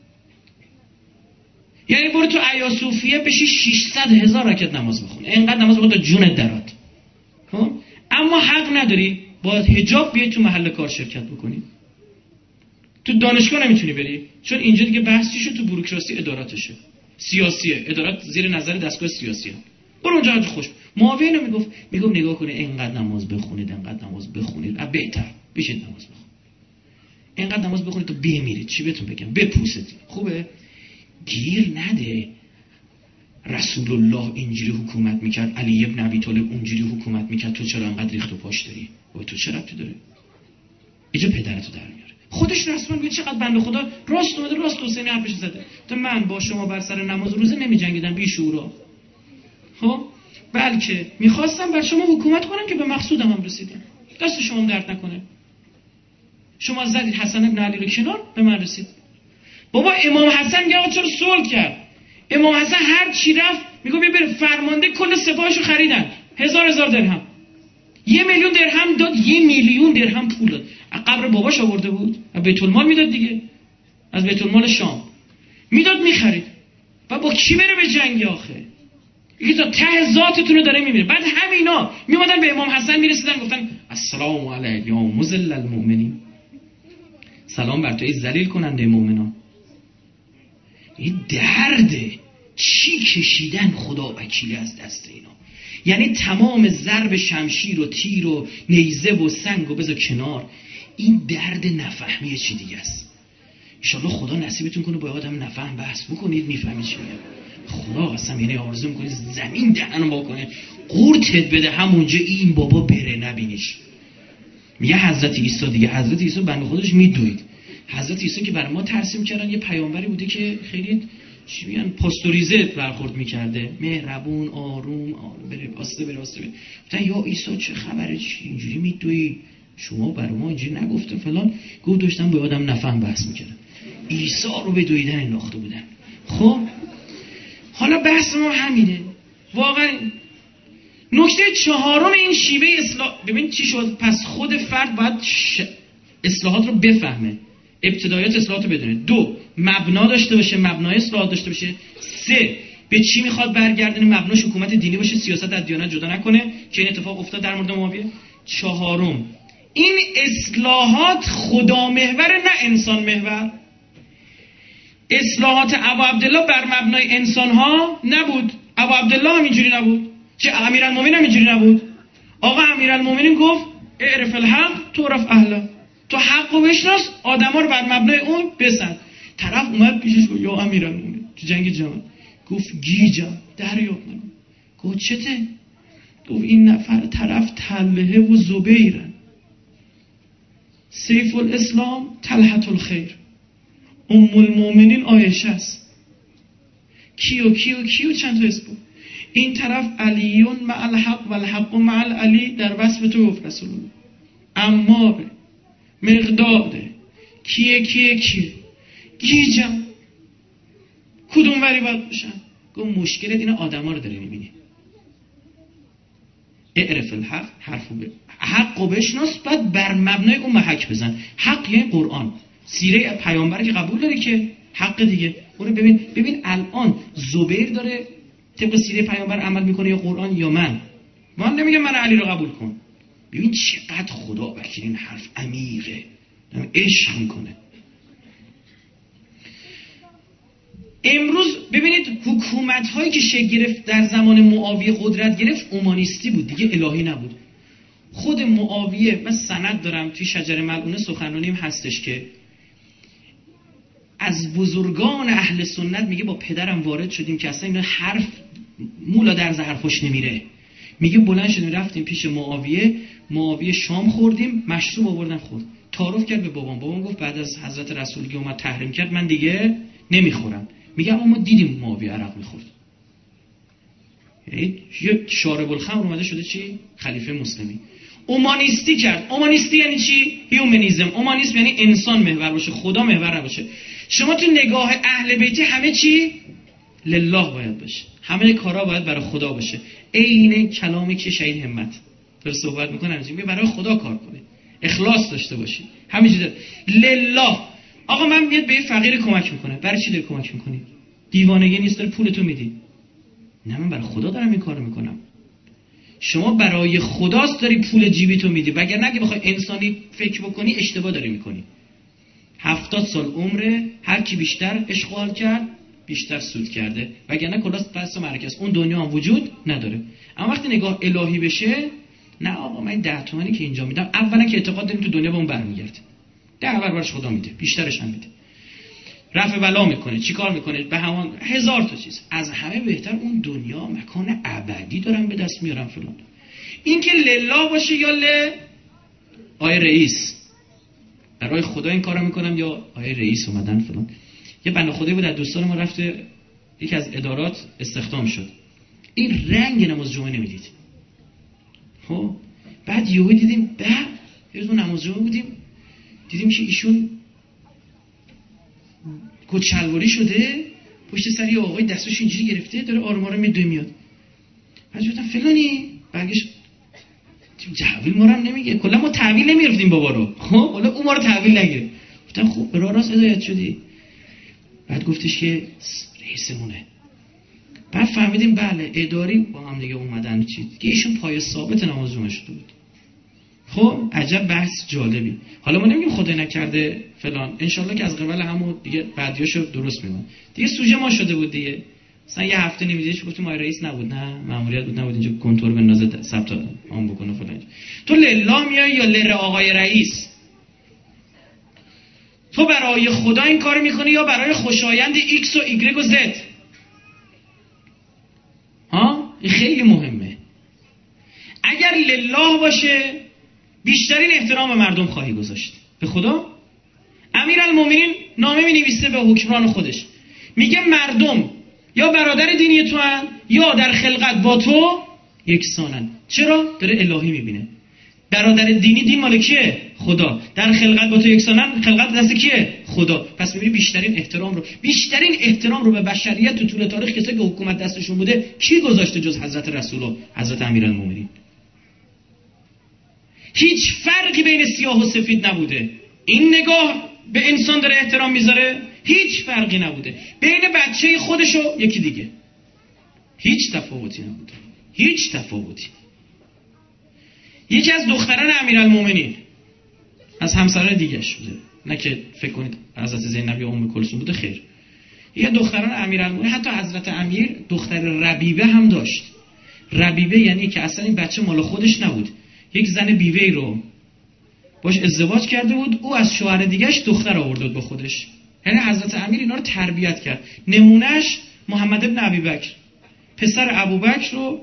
یعنی برو تو ایا صوفیه بشی 600,000 رکعت نماز بخونه، اینقدر نماز بخون تا جونت درات. خب اما حق نداری با حجاب بیای تو محل کار شرکت بکنی. تو دانشگاه نمیتونی بری، چون اینجا دیگه بحث چی شد؟ تو بوروکراسی اداراتشه، سیاسیه، ادارات زیر نظر دستگاه سیاسیه. برو اونجا خوش. معاویه اینو میگفت نگاه کنه اینقدر نماز بخونید، اینقدر نماز بخونید، بهتر بشید نماز بخونید، اینقدر نماز بخونید تا بمیرید. چی بهتون بگم؟ بپوسید. خوبه؟ گیر نده. رسول الله اینجوری حکومت میکرد، علی ابن ابی طالب اونجوری حکومت میکرد، تو چرا انقدر ریخت و پاش داری؟ و تو چه ربطی داره؟ اینجا پدرتو در میاره. خودش رسما میگه چقدر بنده خدا راست اومده، راست حسین حرفش زده. تو من با شما بر سر نماز روزه نمیجنگیدم بی شعورا. خب بلکه میخواستم بر شما حکومت کنم که به مقصودم هم رسیدم. دست شما درد نکنه. شما زدید حسن ابن علی رو کنار، به من رسید. بابا امام حسن میگه چرا صلح کرد؟ امام حسن هر چی رفت میگه بره فرمانده کل سپاهشو خریدن 1000 درهم. 1,000,000 درهم داد، 1,000,000 درهم پول داد. از قبر باباش آورده بود، از بیت المال میداد دیگه، از بیت المال شام میداد میخرید. و با کی بره به جنگ آخه؟ یکی تا ته ذاتتون رو داره میمیره. بعد همینا میومدن به امام حسن میرسیدن گفتن السلام علیک یا مذل المؤمنین، سلام بر تو ای ذلیل کننده مؤمنان. این درده چی کشیدن خدا وکیلی از دست اینا. یعنی تمام ضرب شمشیر و تیر و نیزه و سنگ و بذار کنار، این درد نفهمی چی دیگه است. انشالله خدا نصیبتون کنه با آدم نفهم بحث بکنید میفهمید چی میگم. خدا قسم یعنی آرزو میکنید زمین دهنو با کنه قورتت بده همونجا این بابا بره نبینیش. میگه حضرت عیسی دیگه، حضرت عیسی بنده خودش میدوید. حضرت عیسی که برای ما ترسیم کردن یه پیامبری بوده که خیلی چی میگن پاستوریزه برخورد میکرده، مهربون، آروم، بره آسته بره. گفتن یا عیسی چه خبره، چی اینجوری میدوی؟ شما برای ما اینجوری نگفته فلان. گفت داشتم با آدم نفهم بحث میکردم. عیسی رو به دویدن انداخته بودن. خب حالا بحث ما همینه واقعا. نکته چهارم این شیوه اصلاح، ببین چی شد. پس خود فرد باید اصلاحات رو بفهمه، ابتدایات اصلاحات رو بدونه. 2 مبنا داشته باشه، مبنای اصلاحات داشته باشه. 3 به چی میخواد برگردونه، مبناش حکومت دینی باشه، سیاست از دیانت جدا نکنه که این اتفاق افتاد در مورد معاویه. 4 این اصلاحات خدا محور نه انسان محور. اصلاحات ابا عبدالله بر مبنای انسان ها نبود. ابا عبدالله هم اینجوری نبود، که امیرالمومنین هم اینجوری نبود. آقا امیرالمومنین گفت اعرف الحق تعرف اهله، تو حق رو بشناس آدما رو بر مبنای اون بسنج. طرف اومد پیشش گفت یا امیرالمومنین تو جنگ جمل، گفت گیجم دریاب نکن. گفت چته؟ گفت این نفر طرف طلحه و زبیرن. سیف الاسلام طلحة الخیر، ام المؤمنین عایشه است. کیو چند تا اسم. این طرف علیون مع الحق و الحق مع العلی در وصف تو گفت رسول الله. عمار، مقداد، کیه گیجم کدوم وری باید باشن؟ گفت مشکلت اینه آدم ها رو داری میبینی. اعرف الحق، حق رو بشناس، بعد بر مبنای اون محک بزن. حق یعنی قرآن، سیره پیامبر که قبول داری که حق دیگه. برو ببین الان زبیر داره طبق سیره پیامبر عمل میکنه یا قرآن یا من نمیگم من علی رو قبول کن. ببین چقدر خدا وکیل این حرف عمیقه، عشق میکنه. امروز ببینید حکومت هایی که شکل گرفت در زمان معاویه قدرت گرفت اومانیستی بود دیگه، الهی نبود. خود معاویه، من سند دارم توی شجر ملعونه سخنرانیم هستش که از بزرگان اهل سنت میگه با پدرم وارد شدیم که اصلا این حرف مولا در حرفش نمیره. میگه بلند شدیم رفتیم پیش معاویه شام خوردیم، مشروب آوردن خورد، تعارف کرد به بابام گفت بعد از حضرت رسول که اومد تحریم کرد من دیگه نمیخورم. میگه اما ما دیدیم معاویه عرق میخورد. یه شارب الخمر اومده شده چی؟ خلیفه مسلمی. اومانیستی کرد. اومانیستی یعنی چی؟ هیومنیسم. اومانیسم یعنی انسان محور باشه، خدا محور نباشه. شما تو نگاه اهل بیتی همه چی لله باید باشه، همه کارا باید برای خدا باشه. عین کلامی که شهید همت داره صحبت میکنه، میگه برای خدا کار کنه، اخلاص داشته باشی، همینجوری لله. آقا من میاد به یه فقیر کمک میکنه، برای چی داری کمک میکنی؟ دیوانگی نیست، داره پولتو میدی؟ نه من برای خدا دارم این کارو میکنم. شما برای خداست داری پول جیبیتو میدی، وگرنه اگه بخوای انسانی فکر بکنی اشتباه داری میکنی. 70 سال عمره، هر کی بیشتر اشغال کرد بیشتر سود کرده، وگرنه کلاس پس مرکز اون دنیا هم وجود نداره. اما وقتی نگاه الهی بشه، نه آقا من 10 تومانی که اینجا میدم، اولا که اعتقاد داریم تو دنیا به اون برمیگرده، 10 برابرش خدا میده، بیشترش هم میده، رفع بلا میکنه، چیکار میکنه، به همان 1000 تا چیز. از همه بهتر اون دنیا مکان ابدی دارن به دست میارن فلان. این که لله باشه یا آیه رئیس برای خدا این کارو میکنم یا آیه رئیس اومدن فلان. یه بنده خدایی بود از دوستان ما رفته یکی از ادارات استخدام شد، این رنگ نماز جمعه نمیدید. خب بعد یهو دیدیم یه روز نماز جمعه بودیم، دیدیم که ایشون کچلواری شده، پشت سر یه آقای دستش اینجوری گرفته داره آروم آروم میاد. بعد گفتم فلانی برگشت تحویل ما رو نمیگه، کلا ما تحویل نمیگرفتیم بابا رو. خب حالا اون ما رو تحویل نگیره. گفتم خب به راه راست هدایت شدی. بعد گفتش که رئیسمونه. بعد فهمیدیم بله اداری با هم دیگه اومدن چی که ایشون پای ثابت نماز جمعه شده بود. خب عجب بحث جالبی. حالا ما نمیگیم خدای نکرده فلان، انشالله که از قبل همون دیگه بعدیاشو درست میمون. دیگه سوژه ما شده بود دیگه. مثلا یه هفته نمیدیش گفتیم آقای رئیس نبود، نه ماموریت بود، نبود اینجا کنترل بندازه ثبت آن بکنه فلان. تو لله میای یا لر آقای رئیس؟ تو برای خدا این کار میکنی یا برای خوشایند ایکس و ایگرگ و زد؟ این خیلی مهمه. اگر لله باشه بیشترین احترام به مردم خواهی گذاشت. به خدا امیرالمومنین نامه می‌نویسه به حکمران خودش، میگه مردم یا برادر دینی تو هن یا در خلقت با تو یکسانن. چرا؟ داره الهی میبینه. برادر دینی دین مال کیه؟ خدا. در خلقت با تو یکسانن، خلقت دست کیه؟ خدا. پس میبینی بیشترین احترام رو به بشریت تو طول تاریخ کسایی که حکومت دستشون بوده کی گذاشته جز حضرت رسول و حضرت امیرالمومنین؟ هیچ فرقی بین سیاه و سفید نبوده. این نگاه به انسان داره احترام میذاره، هیچ فرقی نبوده. بین بچه خودش و یکی دیگه هیچ تفاوتی نبوده، هیچ تفاوتی. یکی از دختران امیرالمومنین از همسران دیگه‌اش بوده، نه که فکر کنید حضرت زینب یا ام کلثوم بوده، خیر. یه دختران امیرالمومنین، حتی حضرت امیر دختر ربیبه هم داشت. ربیبه یعنی که اصلا این بچه مال خودش نبود، یک زن بیوه‌ای رو باش ازدواج کرده بود، او از شوهر دیگه‌اش دختر آورده بود با خودش. یعنی حضرت امیر اینا رو تربیت کرد. نمونهش محمد ابن ابیبکر، پسر ابوبکر رو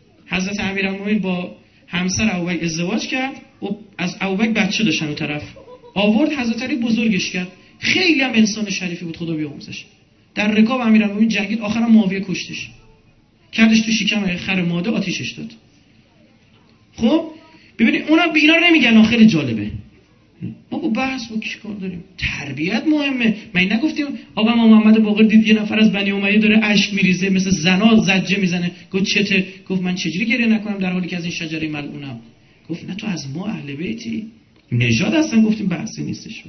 حضرت امیرالمومنین با همسر ابوبکر ازدواج کرد و از ابوبکر بچه داشتن اون طرف. آورد حضرت علی بزرگش کرد. خیلی هم انسان شریفی بود، خدا بیامرزش. در رکاب امیرالمومنین جنگید، آخرام معاویه کشتش، کردش تو شکم خر ماده، آتیشش داد. خب ببینید اونا به اینا نمیگن. خیلی جالبه. ما با بحث با چی کار داریم؟ تربیت مهمه. من نگفتیم آقا محمد باقر دید یه نفر از بنی امیه داره اشک میریزه، مثل زنا زجه میزنه، گفت چته؟ گفت من چجوری گریه نکنم در حالی که از این شجره ملعونم؟ گفت نه تو از ما اهل بیتی نژاد هستن. گفتیم بحثی نیستش.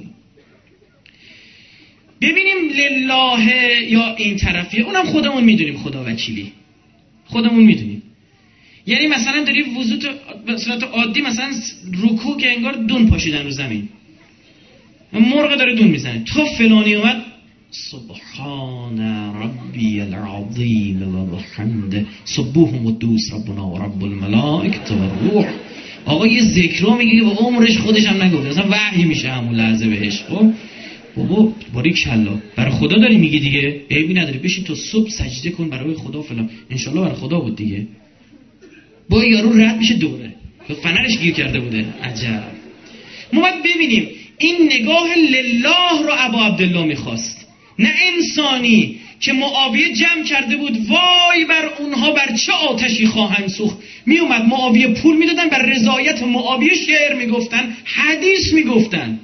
ببینیم لله یا این طرفیه، اونم خودمون میدونیم، خدا وکیلی خودمون میدونیم. یعنی مثلا داری وضو به صورت عادی، مثلا رکوع که انگار دون پاشیدن رو زمین، مرغ داره دون میزنه، تو فلانی اومد سبحان ربی العظیم و بحمده سبوح قدوس ربنا و رب الملائکه و الروح. آقا یه ذکرو میگه که با عمرش خودش هم نگفته، مثلا وحی میشه همون لحظه بهش. خب بابا باریکالله، برای خدا داری میگی دیگه، عیبی نداره، بشین تا صبح سجده کن برای خدا فلان، انشالله برای خدا بود دیگه. با یارو رد میشه دوره، فنرش گیر کرده بوده. عجب. ما باید ببینیم این نگاه لله رو ابا عبدالله میخواست، نه انسانی که معاویه جمع کرده بود وای بر اونها بر چه آتشی خواهند سوخت. میومد معاویه پول میدادن، بر رضایت معاویه شعر میگفتن، حدیث میگفتن،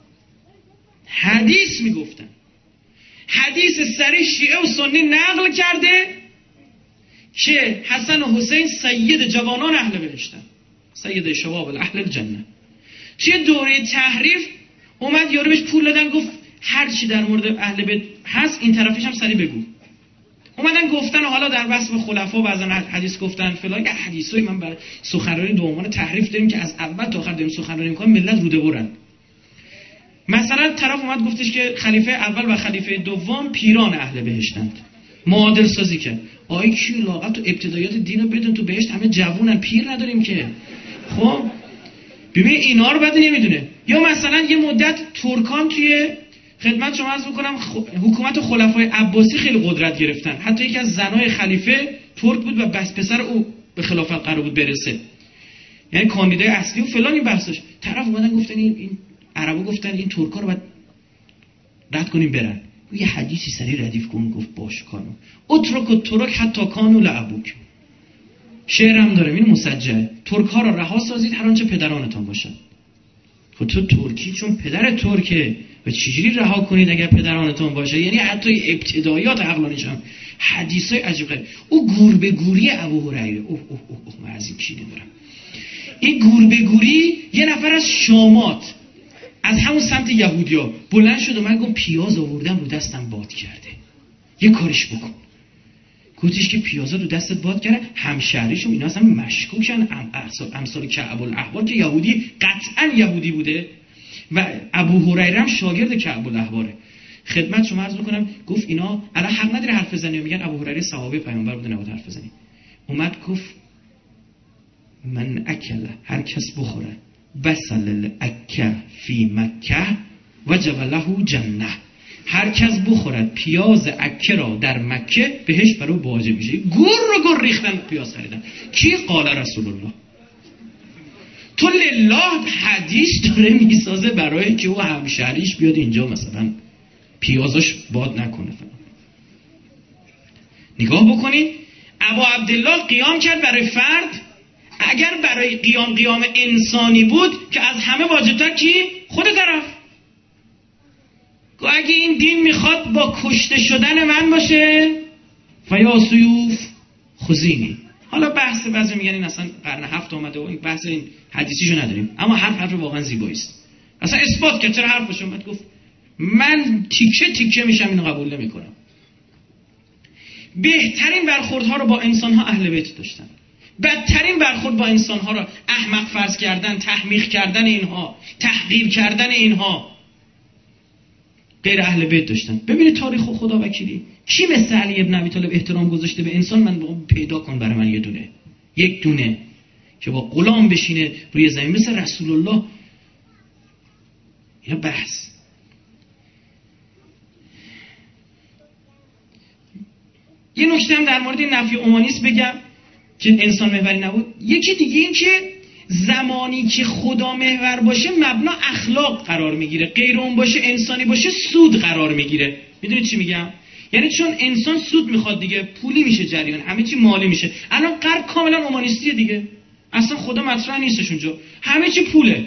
حدیث میگفتن. حدیث صریح شیعه و سنی نقل کرده که حسن و حسین سید جوانان اهل بهشتن، سید شباب اهل الجنه. توی دوره تحریف اومد یارو بهش پول دادن، گفت هر چی در مورد اهل بیت هست این طرفش هم سریع بگو. اومدن گفتن حالا در بحث به خلفا بعضا حدیث گفتن فلان. یه حدیثایی من برای سخنرانی دومان تحریف داریم که از اول تا آخر داریم سخنرانی می‌کنیم، ملت روده برن. مثلا طرف اومد گفتش که خلیفه اول و خلیفه دوم پیران اهل بهشتند، معادل سازی کرد. آی کی لاغت تو ابتدایات دین رو بدون تو بهشت همه جوونن، پیر نداریم که. خب ببین اینا رو بعد نمیدونه. یا مثلا یه مدت ترکان توی خدمت شما عرض می‌کنم حکومت خلفای عباسی خیلی قدرت گرفتن، حتی یکی از زنای خلیفه ترک بود و بس پسر او به خلافت قرار بود برسه، یعنی کاندیدای اصلی و فلان. این بحثش طرف اومدن گفتن این عربو گفتن این ترکا رو باید رد کنیم برن. یه حدیثی سری ردیف کن، گفت باش کانو اترک و ترک حتی کانو لعبوک. شعر هم داره این مسجع، ترک ها رو رها سازید هر آنچه پدرانتان باشن. خب تو ترکی چون پدر ترکه و چجوری رها کنید اگر پدرانتان باشه؟ یعنی حتی ابتدایات عقلانیش هم حدیثای عجیب غریب. او گور به گوری ابو هریره، من از این کی نمیدونم. این گور به گوری یه نفر از شامات از همون سمت یهودیا بلند شد و من گفت پیاز آوردم رو دستم باد کرده، یه کارش بکن. گفتش که پیازا رو دستت باد کرده، همشهریشون اینا اصلا مشکوکن، امثال کعب الاحبار که یهودی قطعا یهودی بوده و ابو هریره هم شاگرد کعب الاحباره. خدمت شما عرض میکنم گفت اینا الان حق نداره حرف بزنی، میگن ابو هریره صحابه پیامبر بوده نباید حرف بزنی. اومد گفت من اکل، هر کس بخوره بسل الاکه فی مکه وجب له جنه، هر کس بخورد پیاز اکه را در مکه بهش برای واجب میشه. گر ریختن پیاز خریدن. کی؟ قال رسول الله. تو لله حدیث داره میسازه برای که او همشهریش بیاد اینجا مثلا پیازش باد نکنه. نگاه بکنید ابا عبدالله قیام کرد برای فرد. اگر برای قیام انسانی بود که از همه واجبتر کی؟ خود طرف. اگه این دین میخواد با کشته شدن من باشه فیا سیوف خزینی. حالا بحث بعضی میگن این اصلا قرن 7 اومده و این بحث این حدیثیشو نداریم، اما حرف واقعا زیبایی است. اصلا اثبات کرد. چرا حرفش اومد گفت من تیکه تیکه میشم اینو قبول نمیکنم. بهترین برخوردها رو با انسان‌ها اهل بیت داشتن، بدترین برخورد با انسان‌ها رو احمق فرض کردن، تحمیق کردن اینها، تحقیر کردن اینها غیر اهل بیت داشتن. ببینید تاریخ خدا وکیلی کی مثل علی ابن ابی طالب احترام گذاشته به انسان؟ من پیدا کن برای من یک دونه که با غلام بشینه روی زمین مثل رسول الله. اینا بحث. یه نکته هم در مورد نفی اومانیسم بگم که انسان محوری نبود. یکی دیگه این که زمانی که خدا محور باشه مبنا اخلاق قرار میگیره، غیر اون باشه انسانی باشه سود قرار میگیره. میدونید چی میگم؟ یعنی چون انسان سود میخواد دیگه، پولی میشه جریان، همه چی مالی میشه. الان غرب کاملا اومانیستیه دیگه، اصلا خدا مطرح نیستش اونجا، همه چی پوله.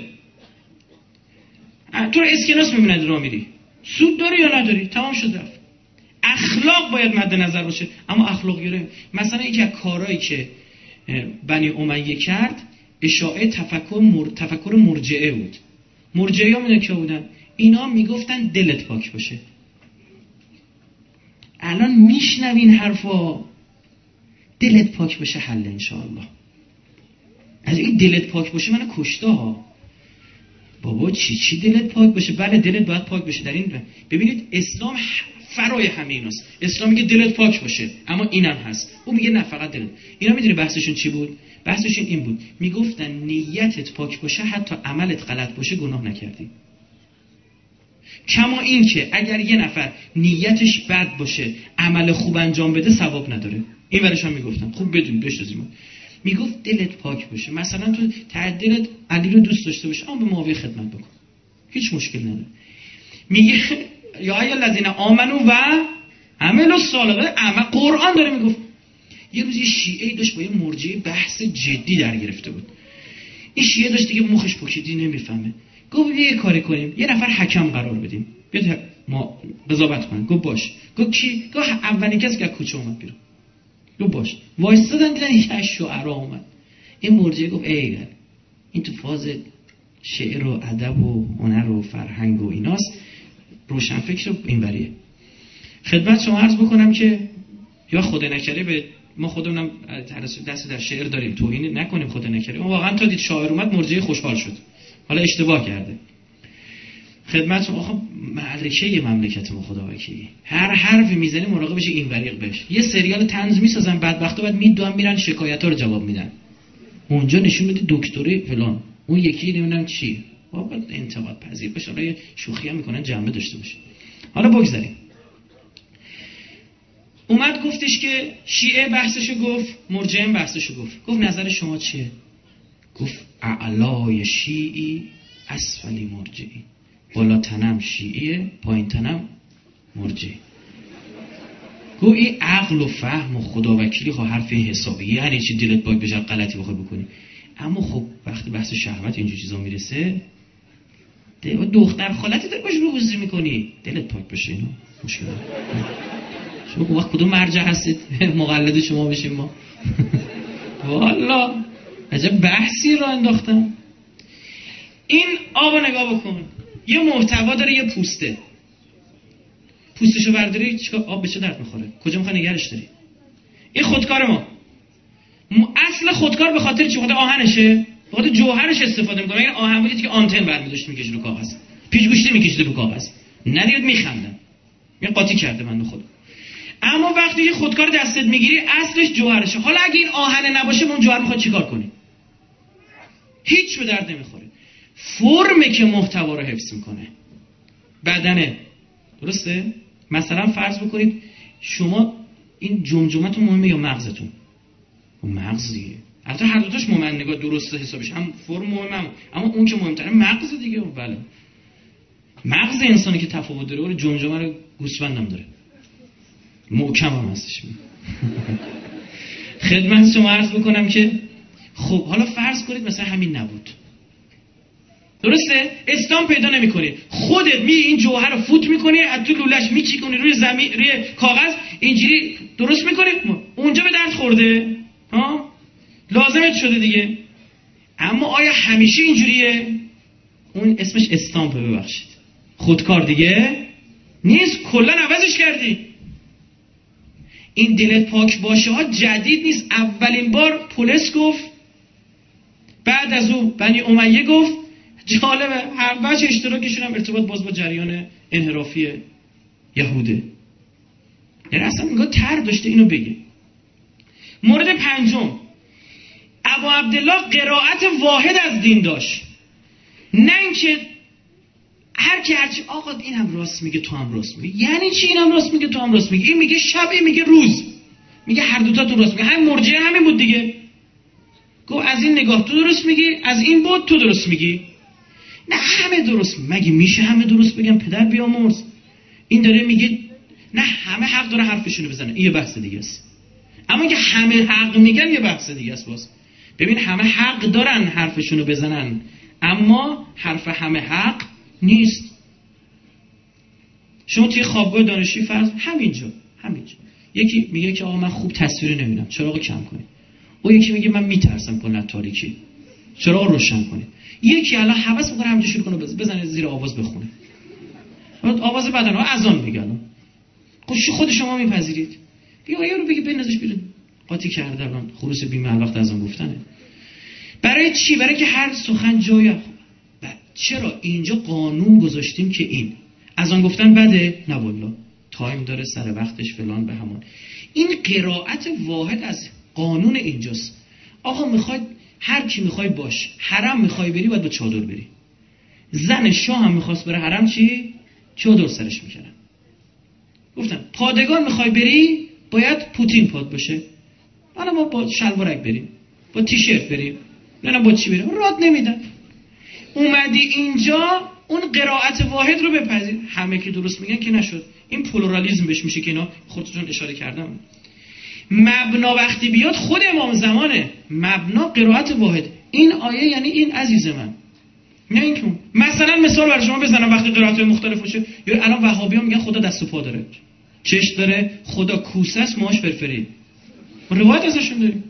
تو اسکناس میبینید راه میری، سود داری یا نداری، تمام شد رفت. اخلاق باید مد نظر باشه. اما اخلاق گره مثلا یکی از کارهایی که بنی امیه کرد اشاعه تفکر مرجعه بود. مرجعه ها میدونن که بودن؟ اینا میگفتن دلت پاک باشه. الان میشنوین حرفا دلت پاک باشه حل انشاءالله. از این دلت پاک باشه من کشته ها. بابا چی دلت پاک باشه؟ بله دلت باید پاک باشه. در این ببینید اسلام فرای همه ایناست. اسلام میگه دلت پاک باشه، اما اینم هست. اون میگه نه فقط دلت. اینا میدونی بحثشون چی بود؟ بحثشون این بود، میگفتن نیتت پاک باشه حتی عملت غلط باشه گناه نکردی. کما این که اگر یه نفر نیتش بد باشه عمل خوب انجام بده ثواب نداره. این ورش هم میگفتن. خوب بدون بشناسیم. میگفت دلت پاک باشه، مثلا تو دلت علی رو دوست داشته باشه اما به معاویه خدمت بکن، هیچ مشکل نداره. میگه یا ای الذین آمنو و عملوا الصالحات. قرآن داره میگفت. یه روز یه شیعه داشت با یه مرجعه بحث جدی در گرفته بود. این شیعه داشت دیگه مخش پوکیدی نمیفهمه. گفت یه کاری کنیم، یه نفر حکم قرار بدیم بیاد ما قضاوت کنه. گفت باش. گفت کی؟ گفت اولین کسی که کوچه اومد بیرون. گفت باش. وایسادن دیدن یه شاعر اومد. این مرجعه گفت ای این تو فاز شعر و ادب و هنر و فرهنگ و ایناست، روشنفکر اینوریه. خدمت شما عرض بکنم که یا خدا نکره به ما خودمونم دست در شعر داریم، توهین نکنیم، خدا نکره. اون واقعا تا دید شاعر اومد مرجعه خوشحال شد. حالا اشتباه کرده. خدمت شما آخه معرکه مملکت ما خدا وکیلی. هر حرفی میزنی مراقبش اینوریق بش. یه سریال طنز میسازن بدبختا بعد میدوام میرن شکایت‌ها رو جواب میدن. اونجا نشون میده دکتری فلان، اون یکی نمیدونم چی. بابا انتقاد پذیر باشه. حالا شوخی هم میکنن جنبه داشته باشه. حالا بگذاریم. اومد گفتش که شیعه بحثشو گفت، مرجعه بحثشو گفت نظر شما چیه؟ گفت اعلای شیعی اسفلی مرجعی. بالا تنم شیعیه پایین تنم مرجعی. گفت این عقل و فهم و خدا وکیلی خب حرف این حسابیه، یعنی چی دلت پاک بشه غلطی بخوای بکنی. اما خب وقتی بحث شهوت اینجور چیزا میرسه دختر خالتی داری باش روزی میکنی دلت پاک بشه. اینا مشکل شما اون وقت کدوم مرجع هستید مقلد شما بشیم ما؟ والا عجب بحثی رو انداختم. این آبو نگاه بکن، یه محتوا داره، یه پوسته. پوستشو برداری چیکار؟ آب به چه درد میخوره؟ کجا میخوای نگرش داری؟ این خودکار ما اصل خودکار به خاطر چی؟ خاطر آهنشه، به خاطر جوهرش استفاده میکنه. اگه آهن بود که آنتن برمی‌داشت میکشید رو کاغذ، پیچ‌گوشتی میکشید رو کاغذ، ندید میخندن، یه قاطی کرده من خود. اما وقتی یه خودکار دستت میگیری اصلش جوهرشه. حالا اگه این آهن نباشه اون جوهر میخواد چیکار کنی؟ هیچ به درد نمیخوره. فرمه که محتوا رو حفظ میکنه، بدنه. درسته؟ مثلا فرض بکنید شما این جمجمه‌تون مهمه یا مغزتون؟ مغز دیگه. البته هر دو تاش مهمه، نگاه درسته حسابش، هم فرم مهمه اما اون که مهمتره مغز دیگه. بله مغز انسانی که تفاوت داره، ولی جمجمه رو گوسفندم داره، محکم هم هستش. خدمت شما عرض بکنم که خب حالا فرض کنید مثلا همین نبود، درسته؟ اسلام پیدا نمی‌کنی، خودت می این جوهر رو فوت می‌کنی، از تو لولش می‌چیکنی روی زمین، روی کاغذ اینجوری درست می‌کنی، اونجا به درد خورده ها، لازمت شده دیگه. اما آیا همیشه اینجوریه؟ اون اسمش استامپه، ببخشید خودکار دیگه نیست، کلا عوضش کردی. این دلت پاک باشه ها جدید نیست. اولین بار پولس گفت، بعد از اون بنی امیه گفت. جالبه هر وجه اشتراکشون هم ارتباط باز با جریان انحرافی یهوده. یعنی اصلا میگه تر داشته اینو بگه. مورد پنجم، ابا عبدالله قرائت واحد از دین داشت، نه اینکه هر کی هرچی آقا این هم راست میگه تو هم راست میگه. یعنی چی این هم راست میگه تو هم راست میگه؟ این میگه شب، این میگه روز، میگه هر دوتاتون راست میگه. هم مرجعه همین بود دیگه، گفت از این نگاه تو درست میگی، از این بود تو درست میگی. نه همه درست. مگه میشه همه درست بگن؟ پدر بیامرز. این داره میگه نه همه حق داره حرفشونو بزنن، این یه بحث دیگه است. اما که همه حق میگن یه بحث دیگه است. باز ببین همه حق دارن حرفشونو بزنن، اما حرف همه حق نیست. شما توی خوابگاه دانشجویی فرض همینجا یکی میگه که آقا من خوب تصویر نمیبینم، چراغ کم کنید. او یکی میگه من میترسم کلا تاریکی، چراغ روشن کنید. یکی الان هوس میکنه همینجوری شروع کنه بزنه زیر آواز بخونه، آواز بدنها اذان میگن. خود شما میپذیرید. بیا یارو بگه بنازش بیرون، قاطی کرده الان خروس بیمه وقت اذان گفتنه. برای چی؟ برای که هر سخن جای. چرا اینجا قانون گذاشتیم که این اذان گفتن بده؟ نه والله، تایم داره، سر وقتش، فلان به همان. این قرائت واحد از قانون اینجاست. آقا میخواد هر کی میخوای باش، حرم میخوای بری باید با چادر بری. زن شاه هم میخواست بره حرم چی؟ چادر سرش میکنن. گفتن پادگان میخوای بری باید پوتین پاد باشه. حالا ما با شلوارک بریم، با تیشرت بریم، نه با چی بریم؟ راد نمیدن. اومدی اینجا اون قرائت واحد رو بپذیر. همه که درست میگن که نشد. این پلورالیسم بهش میشه که اینا خودتون اشاره کردم. مبنا وقتی بیاد خود امام زمانه. مبنا قرائت واحد. این آیه یعنی این عزیز من. نه اینکه مثلا مثال برای شما بزنم وقتی قرائت‌های مختلف باشه. یا الان وهابی‌ها میگن خدا دست و پا داره، چشم داره، خدا کوسه است، ماهاش فرفری. روایت ازشون داریم.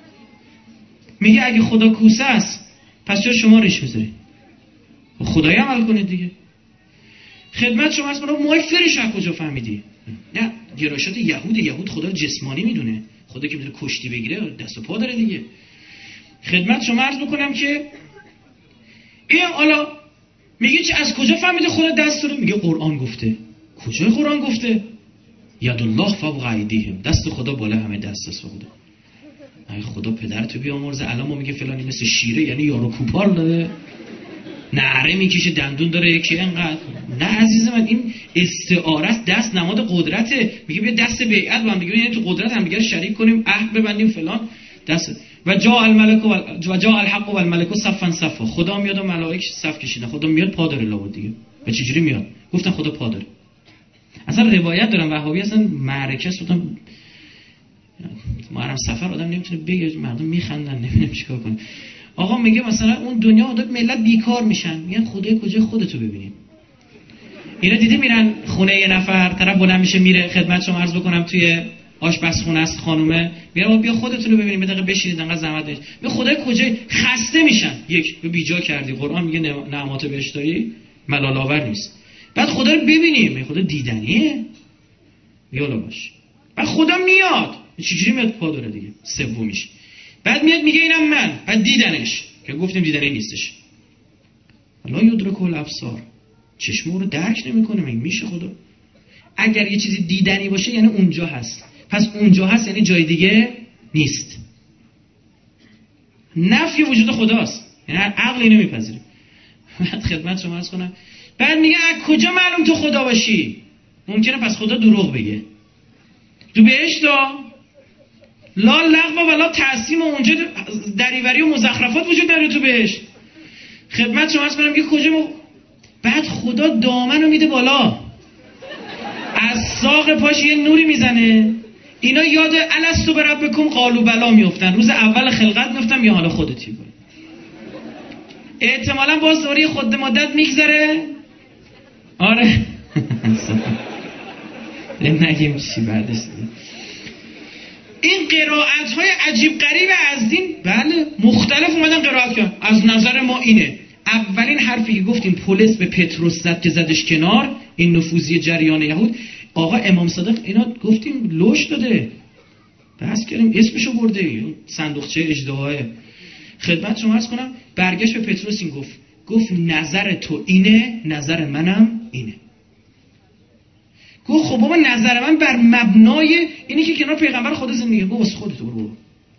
میگه اگه خدا کوسه است پس چرا شما ریش میذاری؟ خدایی عمل کنید دیگه. خدمت شما هست منو ماه فرش از کجا فهمیدی؟ نه گرایشات یهود خدا جسمانی میدونه. خدا که میتونه کشتی بگیره دست و پا داره دیگه. خدمت شما عرض بکنم که این حالا میگه چه از کجا فهمیده خدا دست داره؟ میگه قرآن گفته. کجای قرآن گفته؟ ید الله فوق ایدیهم، دست خدا بالا همه دست است. خدا ای خدا پدرتو بیامرزه. الان ما میگه فلانی مثل شیره، یعنی یارو کوپال داره، نعره میکشه، دندون داره، یکی انقدر. نه عزیز من، این استعاره است، دست نماد قدرته. میگه بیا دست بیعت با هم دیگه، یعنی تو قدرت هم دیگه شریک کنیم، عهد ببندیم فلان. دست و جاء الملک و جاء الحق والملک صفا صفا. خدا میاد و ملائک صف کشیدن. خدا میاد پا داره لابد دیگه. و چجوری میاد؟ گفتن خدا پا داره. اصلا روایت دارن وهابی اصلا معرکه است. گفتم محرم سفر آدم نمیتونه بگه، مردم میخندن، نمیدونم چیکار کنه. آقا میگه مثلا اون دنیا آدم ملت بیکار میشن، میگن خدای کجا خودتو ببینیم. اینا دیده میرن خونه یه نفر، طرف بلند میشه میره. خدمت شما عرض بکنم توی آشپزخونه است خانومه، میگه بیا خودتون رو ببینیم، یه دقیقه بشینید انقدر زحمت نکشید. میگه خدای کجا؟ خسته میشن. یک به بیجا کردی. قرآن میگه نعمت بهش داری ملال آور نیست. بعد خدا رو ببینیم، میگه خدا دیدنیه. یالا باش. بعد خدا میاد، چجوری میاد؟ پا داره دیگه. سومیش بعد میاد میگه اینم من. بعد دیدنش که گفتیم دیدنی نیستش. لا یدرک الابصار، چشم رو درک نمیکنه. میشه خدا؟ اگر یه چیزی دیدنی باشه یعنی اونجا هست. پس اونجا هست یعنی جای دیگه نیست. نفی وجود خداست، یعنی عقل اینو میپذیره. بعد خدمت شما عرض کنم، بعد میگه از کجا معلوم تو خدا باشی؟ ممکنه پس خدا دروغ بگه. تو بهشت لا لغو ولا تعصیم، اونجا دریوری و مزخرفات وجود نداره تو بهشت. خدمت شما عرض کنم میگه کجا بعد خدا دامنو میده بالا، از ساق پاش یه نوری میزنه. اینا یاد الستو بربکم قالوا بلا میافتن. روز اول خلقت میافتن یا حالا خودتی بود. احتمالاً باز دوری خود مدت میگذره. آره نگیم چی بعدش. این قرائت های عجیب غریب از دین بله مختلف اومدن قرائت کردن. از نظر ما اینه. اولین حرفی که گفتیم پولس به پتروس زد که زدش کنار، این نفوذی جریان یهود. آقا امام صادق اینا گفتیم لوش داده، بحث کردیم، اسمشو برده، صندوقچه اژدهای. خدمت شما عرض کنم برگشت به پتروس این گفت نظر تو اینه، نظر منم اینه. گفت خب بابا نظر من بر مبنای اینی که کنار پیغمبر خدا زندگی. گفت خودت برو.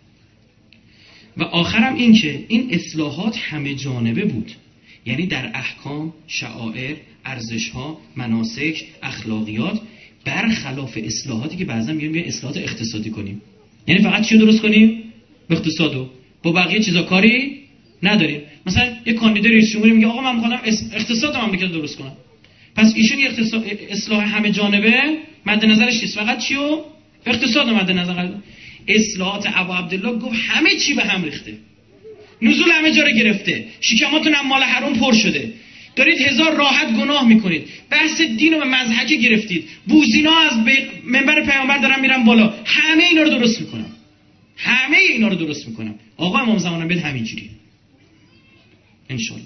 و آخرم این که این اصلاحات همه جانبه بود، یعنی در احکام، شعائر، ارزش‌ها، مناسک، اخلاقیات، برخلاف اصلاحاتی که بعضا میگیم بیا اصلاحات اقتصادی کنیم. یعنی فقط چی درست کنیم؟ اقتصادو. با بقیه چیزا کاری نداریم. مثلا یک کاندیدای رئیس جمهوری میگه آقا من میخوام اقتصاد مملکت درست کنم. پس ایشون اصلاح همه جانبه مد نظرش نیست، فقط چیو؟ اقتصاد مد نظر قرار. اصلاحات ابا عبدالله گفت همه چی به هم ریخته، نزول همه جا رو گرفته، شکماتون هم مال حرام پر شده، دارید هزار راحت گناه میکنید، بحث دین رو به مضحکه گرفتید، بوزینا از منبر پیامبر دارن میرن بالا، همه اینا رو درست میکنم، همه اینا رو درست میکنم. آقا امام زمان بید همینجوری انشالله.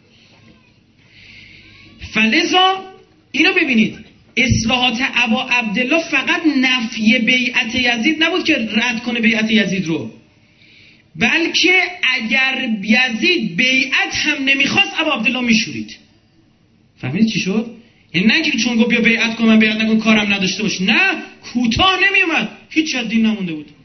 فلذا اینو ببینید، اصلاحات ابا عبدالله فقط نفی بیعت یزید نبود که رد کنه بیعت یزید رو، بلکه اگر یزید بیعت هم نمیخواست ابا عبدالله میشورید. فهمید چی شد؟ یعنی نه که چون گفت بیا بیعت کن من بیعت نکن کارم نداشته باش، نه، کوتاه نمیومد، هیچ از دین نمونده بود.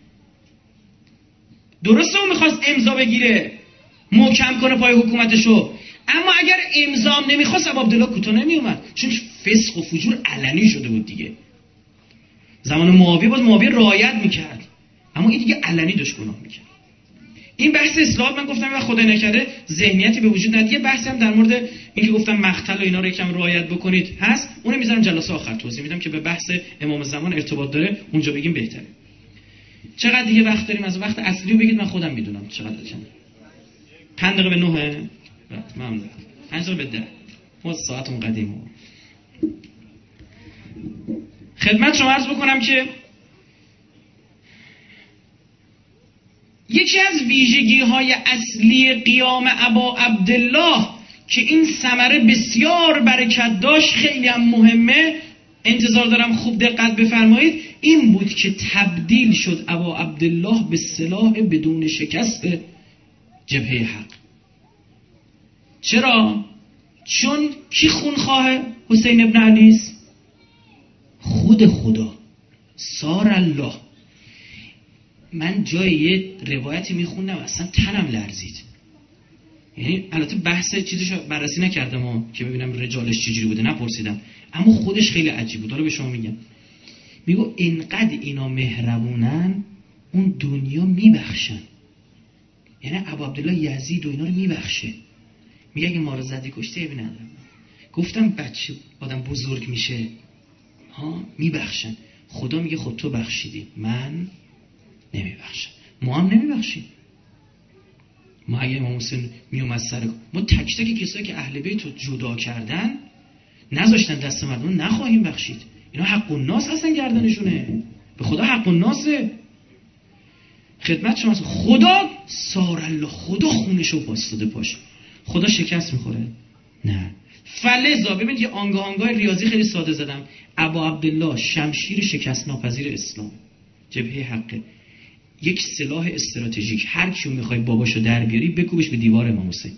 درسته اون میخواست امضا بگیره محکم کنه پای حکومتشو، اما اگر امضا نمیخواست ابا عبدالله کوتاه نمیومد، چون فسق و فجور علنی شده بود دیگه. زمان معاویه باز معاویه رعایت میکرد، اما این دیگه علنی داشت گناه میکرد. این بحث اصلاحات من گفتم و خدای نکرده ذهنیتی به وجود نیاد. یه بحثی هم در مورد اینکه گفتم مقتل و اینا رو یکم رعایت بکنید هست، اونو میذارم جلسه آخر توضیح میدم که به بحث امام زمان ارتباط داره، اونجا بگیم بهتره. چقدر دیگه وقت داریم؟ از وقت اصلی رو بگید من خودم میدونم چقدر چند. 5 دقیقه به 9 ممنون. 5 دقیقه به 10 ما ساعتمون قدیمه. خدمت شما عرض بکنم که یکی از ویژگی‌های اصلی قیام ابا عبدالله که این ثمره بسیار برکت داشت، خیلی هم مهمه، انتظار دارم خوب دقت بفرمایید، این بود که تبدیل شد ابا عبدالله به سلاح بدون شکست جبهه حق. چرا؟ چون کی خونخواه حسین ابن علی است؟ خود خدا، سار الله. من جای یه روایتی میخوندم اصلا تنم لرزید. یعنی البته بحث چیزشو بررسی نکردم که ببینم رجالش چجوری بوده، نپرسیدم، اما خودش خیلی عجیب بود. حالا به شما میگم. میگو اینقدر اینا مهربونن اون دنیا میبخشن. یعنی ابو عبدالله یزید و اینا رو میبخشه. میگه اگه ما رو زدی کشته ابی ندارم. گفتم بچه آدم بزرگ میشه میبخشن. خدا میگه خود تو بخشیدی، من نمیبخشم. ما هم نمیبخشیم. ما اگه امام حسین میومد سر ما تک تک کسایی که اهل بیت رو جدا کردن نذاشتن دست مردم نخواهیم بخشید. اینا حق الناس هستن گردنشونه، به خدا حق الناسه. خدمت شما خدا سار الله، خدا خونشو باستاده پاش، خدا شکست میخوره؟ نه. فلذا ببینید یه آنگاه ریاضی خیلی ساده زدم. ابا عبدالله شمشیر شکست ناپذیر اسلام، جبهه حقه، یک سلاح استراتژیک. هر کیو میخوای باباشو در بیاری بکوبش به دیوار امام حسین،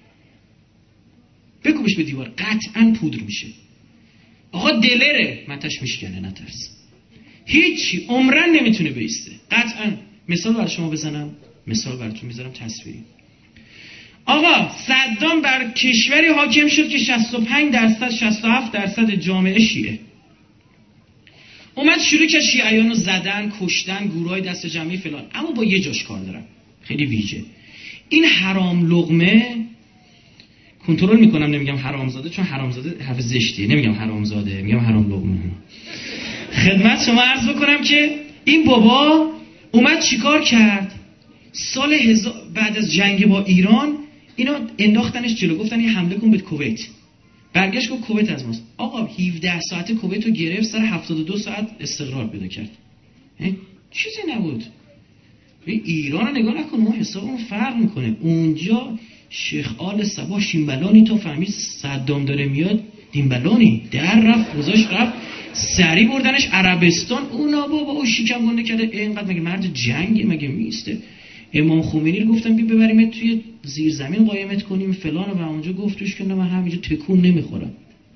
بکوبش به دیوار، قطعا پودر میشه. آقا دلره متش میشکنه، نترس. هیچی عمرن نمیتونه بیسته قطعا. مثال برای شما بزنم، مثال براتون میذارم تصویری. آقا صدام بر کشوری حاکم شد که 65% 67% جامعه شیعه. اومد شروع که شیعیانو زدن، کشتن، گروهای دست جمعی فلان. اما با یه جاش کار دارم خیلی ویژه. این حرام لقمه کنترل میکنم، نمیگم حرامزاده چون حرامزاده حرف زشتیه، نمیگم حرامزاده، میگم حرام لقمه. خدمت شما عرض بکنم که این بابا اومد چیکار کرد؟ سال بعد از جنگ با ایران اینا انداختنش جلو، گفتن این حمله کن به کویت. برگشت گفت کویت از ماست. آقا 17 ساعت کویت رو گرفت، سر 72 ساعت استقرار پیدا کرد. چیزی نبود. ایران رو نگاه نکن، ما حسابمون فرق میکنه. اونجا شیخ آل صبا شیمبلانی تا فهمید صدام داره میاد، دیمبلانی در رفت گذاشت رفت، سری بردنش عربستان. اونا بابا او شیکم گنده کرده. اینقدر مگه مرد جنگه؟ مگه میسته؟ امام خمینی رو گفتم بی ببریمت توی زیر زمین قایمت کنیم فلان، و اونجا گفتوش که نه من همینجا تکون نمیخورم.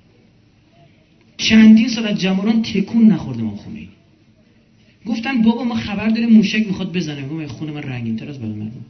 چندین سال از جمهوران تکون نخورد امام خمینی. گفتن بابا ما خبر داریم موشک میخواد بزنه، میگم خون من رنگین تر از بقیه مردم.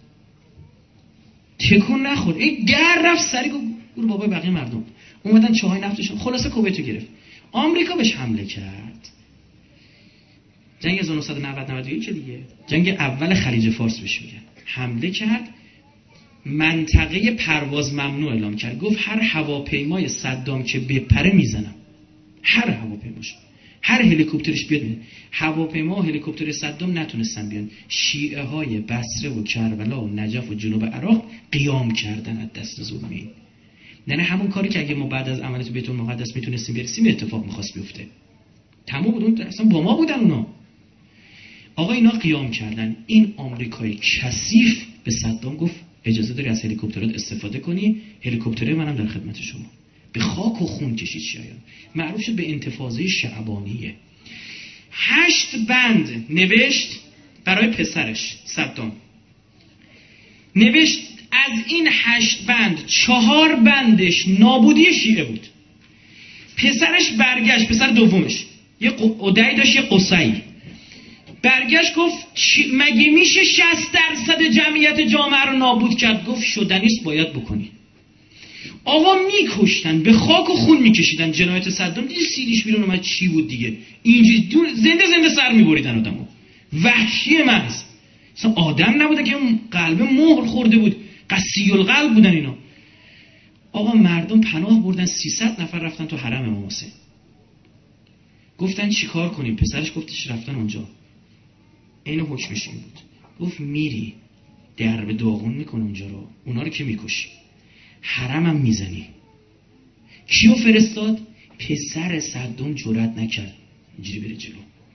تکون نخورد. این گر رفت سری گفت برو بابا بقیه مردم. اومدن چاهای نفتشون، خلاصه کویتو گرفت. آمریکا بهش حمله کرد. جنگ 1990 91 دیگه، جنگ اول خلیج فارس بهش میگن. حمله کرد، منطقه پرواز ممنوع اعلام کرد. گفت هر هواپیمای صدام که بپره میزنم، هر هواپیماش، هر هلیکوپترش بیاد. هواپیما و هلیکوپتر صدام نتونستن بیان. شیعه های بصره و کربلا و نجف و جنوب عراق قیام کردن از دست ظلمی. یعنی همون کاری که اگه ما بعد از عملیات بیت المقدس میتونستیم برسیم اتفاق میخواست بیفته. تمام بود، اون اصلا با ما بودن اونا. آقا اینا قیام کردن. این آمریکای کثیف به صدام گفت اجازه داری از هلیکوپترات استفاده کنی، هلیکوپتر منم در خدمت شما. به خاک و خون کشید شیعیان. معروف شد به انتفاضه شعبانیه. 8 بند نوشت برای پسرش صدام. نوشت از این 8 بند 4 بندش نابودی شیعه بود. پسرش برگشت، پسر دومش یه عدی داشت، یه قصی، برگشت گفت مگه میشه 60% جمعیت جامعه رو نابود کرد؟ گفت شدنیست، باید بکنی. آقا میکشتن، به خاک و خون میکشیدن. جنایت صدام دیگه سیریش بیرون اومد چی بود دیگه؟ اینجوری زنده سر میبریدن آدمو. وحشی محض. اصلا آدم نبوده که قلب مهر خورده بود، قسی القلب بودن اینا. آقا مردم پناه بردن، 300 نفر رفتن تو حرم امام حسین. گفتن چیکار کنیم؟ پسرش گفتش رفتن اونجا. اینو حکمش این بود. گفت میری درب داغون میکنه اونجا رو، اونا رو که میکشی، حرمم میزنی. کیو فرستاد؟ پسر صدام جرئت نکرد اینجوری بره جلو.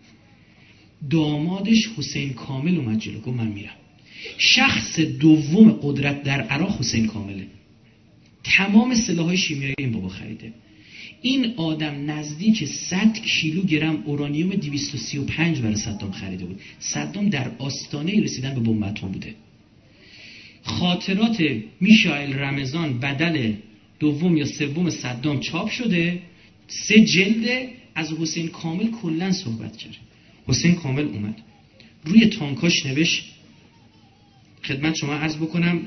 دامادش حسین کامل اومد جلو، گفت من میرم. شخص دوم قدرت در عراق حسین کامله. تمام سلاح‌های شیمیایی این بابا خریده. این آدم نزدیک 100 کیلوگرم اورانیوم 235 برای صدام خریده بود. صدام در آستانه رسیدن به بمب اتم بوده. خاطرات میشائیل رمضان بدل دوم یا سوم صدام چاپ شده، 3 جلد. از حسین کامل کلا صحبت کرد. حسین کامل اومد روی تانکاش نوشت، خدمت شما عرض بکنم،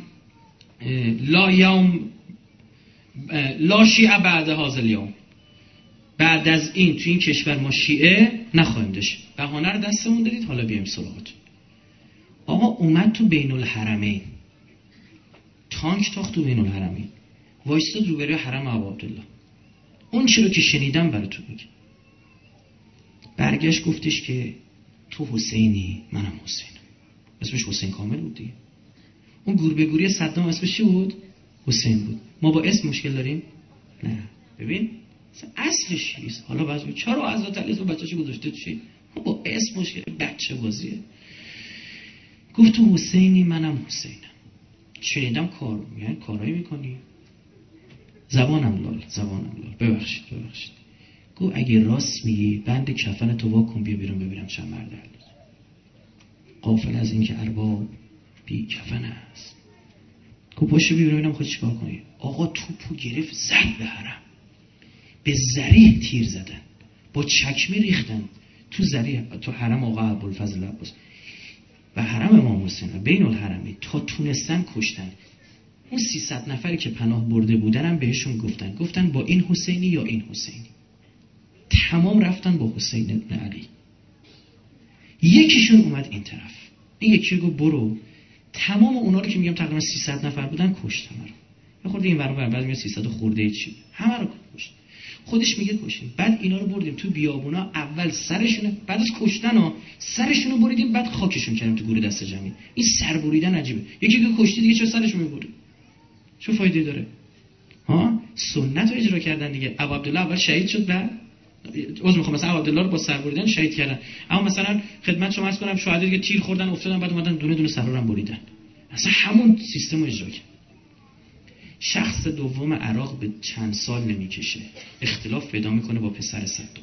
لا شیعه بعد هذا الیوم، بعد از این تو این کشور ما شیعه نخواهیم داشت. بهانه رو دستمون دادید، حالا بیایم سراغتون. آقا اومد تو بین الحرمین، تانک تاخت تو بین الحرمین، وایستاد روبروی حرم ابا عبدالله. اون چی رو که شنیدم براتون میگم. برگشت گفتش که تو حسینی، منم حسینم. اسمش حسین کامل بود دیگه. اون گوربه‌گوری صدام اسمش چی بود؟ حسین بود. ما با اسم مشکل داریم؟ نه. ببین اصلش چیست؟ حالا بعضی چرا حضرت علی اسم بچه‌شو گذاشته چی؟ با اسم مشکل، بچه بازیه. گفت تو حسینی، منم حسینم. شنیدم کارایی میکنی؟ زبانم لال. ببخشید. گفت اگه راست میگی بند کفن تو واکن، بیا بیرون ببینم چند مرد هست. غافل از این که ارباب بی کفن است. گفت پاشو بیا ببینم خود چیکار کنی. آقا توپو گرفت زد به حرم. به ذریح تیر زدن، با چکمه ریختن تو ذریح، تو حرم آقا ابوالفضل عباس و حرم امام حسین بین الحرمین، تا تونستن کشتن. اون 300 نفری که پناه برده بودن هم بهشون گفتن با این حسینی یا این حسینی. تمام رفتن با حسین ابن علی. یکیشون اومد این طرف، این یکی گفت برو. تمام اونا رو که میگم تقریبا 300 نفر بودن کشت همه رو. یه خورده این ور اون ور، بعد میاد 300 خورده چی، همه رو کشت. خودش میگه کشتیم. بعد اینا رو بردیم تو بیابونا، اول سرشونه، بعد از کشتن ها سرشونو بریدیم، بعد خاکشون کردیم تو گور دست جمعی. این سر بریدن عجیبه. یکی که کشتی دیگه چه سرشو میبری؟ چه فایده داره؟ ها سنت رو اجرا کردن دیگه. ابو عبدالله اول شهید شد، بعد مثلا ابو عبدالله رو با سر بریدن شهید کردن. اما مثلا خدمت شما عرض کنم شهدا دیگه تیر خوردن افتادن، بعد اومدن دونه دونه سرا رو بریدن. اصلا همون سیستم رو اجرا کردن. شخص دوم عراق به چند سال نمیکشه اختلاف پیدا میکنه با پسر صدام.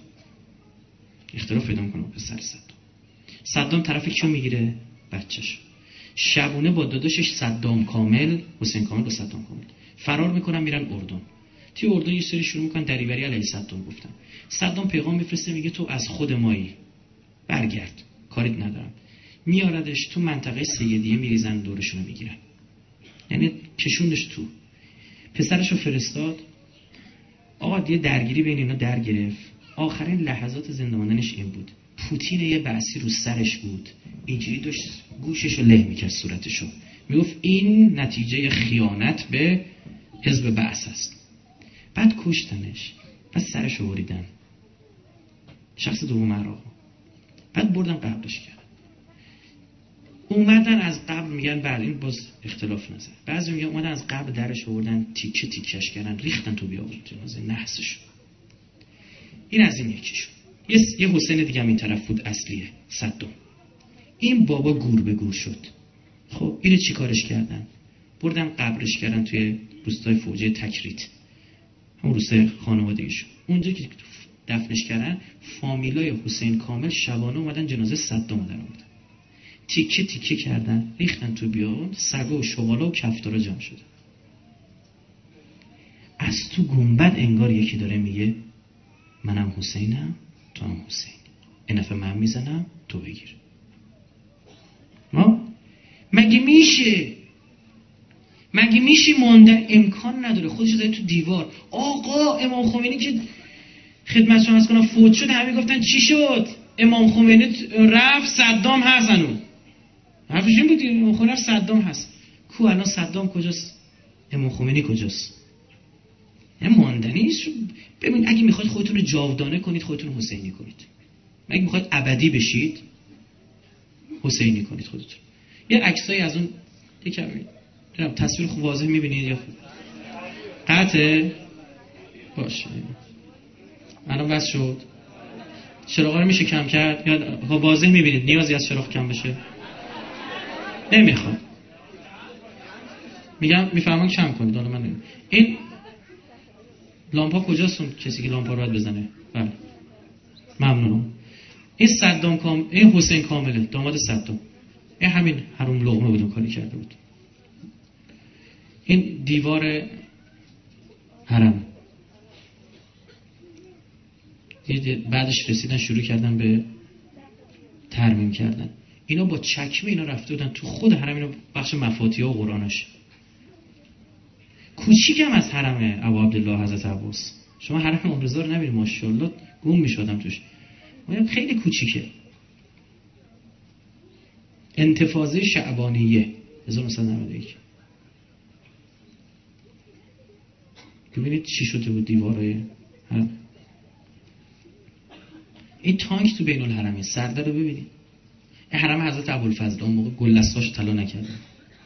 صدام طرف کیو میگیره؟ بچه‌ش. شبونه با داداشش صدام کامل، حسین کامل با صدام کامل فرار میکنن، میرن اردن. توی اردن یه سری شروع میکنن دریوری علیه صدام گفتن. صدام پیغام میفرسته، میگه تو از خود مایی، برگرد، کاریت ندارم. میاردش تو منطقه سیدیه، میریزن دورشونو میگیرن. یعنی کشوندش تو. پسرشو فرستاد. آقا دیگه درگیری بین اینا در گرفت. آخرین لحظات زنده ماندنش این بود. پوتین یه بحثی رو سرش بود، اینجوری داشت گوششو له میکرد صورتشو. میگفت این نتیجه خیانت به حزب بعث است. بعد کشتنش، بعد سرش رو بریدن، شخص دوم عراق، بعد بردن قبرش کردن. اومدن از قبر، میگن بر این باز اختلاف نظر، بعضی میگن اومدن از قبر درش آوردن، تیکه تیکش کردن، ریختن تو بیابون جنازه، نحسش. این از این یکیشون. یه حسین دیگه هم این طرف بود، اصلیه، صدام. این بابا گور به گور شد. خب اینو چی کارش کردن؟ بردن قبرش کردن توی روستای فوجه تکریت، همون روستای خانوادگیشون. اونجا که دفنش کردن، فامیلای حسین کامل شبانه اومدن جنازه صدام رو در آوردن، تیکه تیکه کردن، ریختن تو بیابون، سگا و شغالا و کفتارا جمع شدن. از تو گنبد انگار یکی داره میگه منم حسینم، تو هم حسین، این دفعه من میزنم تو بگیر. مگه میشه مانده؟ امکان نداره. خودش رو تو دیوار. آقا امام خمینی که خدمت شما از کنم فوت شد، همه گفتن چی شد؟ امام خمینی رفت، صدام هست. هنو حرفش این بود امام خمینی رفت، صدام هست. کو الان صدام کجاست؟ امام خمینی کجاست؟ ماندنی نیست. ببین اگه میخواید خودتون رو جاودانه کنید، خودتون حسینی کنید. اگه میخواید ابدی بشید، حسینی کنید خودتون. یه عکسایی از اون یکم تصویر خوب واضح میبینید یا خوب قطعه باشه؟ الان بس شد. چراغا رو میشه کم کرد یا واضح میبینید؟ نیازی از چراغ کم بشه نمیخواد. میگم میفهمم کم کنید. حالا من نمیم. این لامپا کجاست؟ کسی که لامپا رو باید بزنه؟ بله ممنونم. این صدام این حسین کامله، داماد صدام. این همین حروم لقمه بود کاری کرده بود. این دیوار حرم. بعدش رسیدن شروع کردن به ترمیم کردن. اینا با چکمه اینا رفته بودن تو خود حرم، اینا بخش مفاتیح و قرآنش. کوچیکم از حرم ابو عبدالله حضرت عباس. شما حرم امرضا رو نبینید، ماشاءالله گم میشدم توش. خیلی کوچیکه. انتفاضه شعبانیه 1991. ببینید چی شده بود دیواره حرم. این تانک تو بین الحرمین، سرده رو ببینید. این حرم حضرت ابوالفضل اون موقع گلدستاشو طلا نکردن.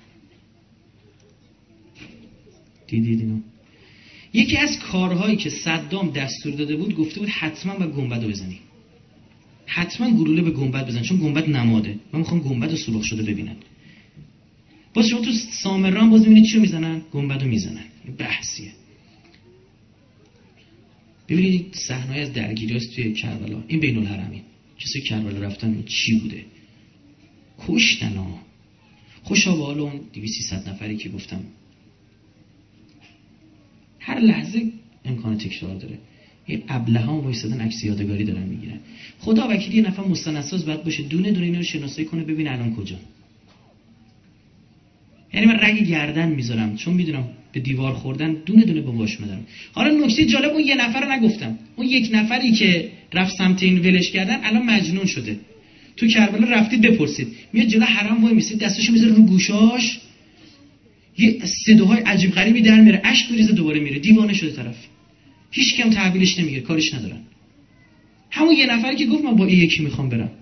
دیدید اینو؟ یکی از کارهایی که صدام دستور داده بود، گفته بود حتما با گنبد رو بزنی، حتما گلوله به گنبد بزن، چون گنبد نماده. من میخوام گنبد سوراخ شده ببینن. باز شما تو سامران باز میبینید چیو میزنن؟ گنبد رو میزنن. این بحثیه. ببینید صحنه‌ای از درگیریاست توی کربلا. این بین الحرمین، کسی کربلا رفتن چی بوده؟ کشتن ها. خوشا به حال اون 200-300 نفری که گفتم هر لحظه امکان تکرار داره. این ابلهان وایسادن عکس یادگاری دارن میگیرن. خدا وکیلی یه نفر مستندساز باید باشه، دونه دونه اینا رو شناسایی کنه، ببینه الان کجا. یعنی من رگ گردن میذارم چون میدونم به دیوار خوردن، دونه دونه باباش میدارم. حالا نکته جالب، اون یه نفر رو نگفتم. اون یک نفری که رفت سمت این ولش کردن الان مجنون شده. تو کربلا رفتید بپرسید، میاد جلو حرم وای میسید، دستاشو میذاره رو گوشاش، یه صداهای عجیب غریبی در میره، اشک میریزه، دوباره میره، دیوانه شده طرف. هیچ کم تحویلش نمیگیره، کارش ندارن. همون یه نفری که گفت من با این یکی میخوام برم.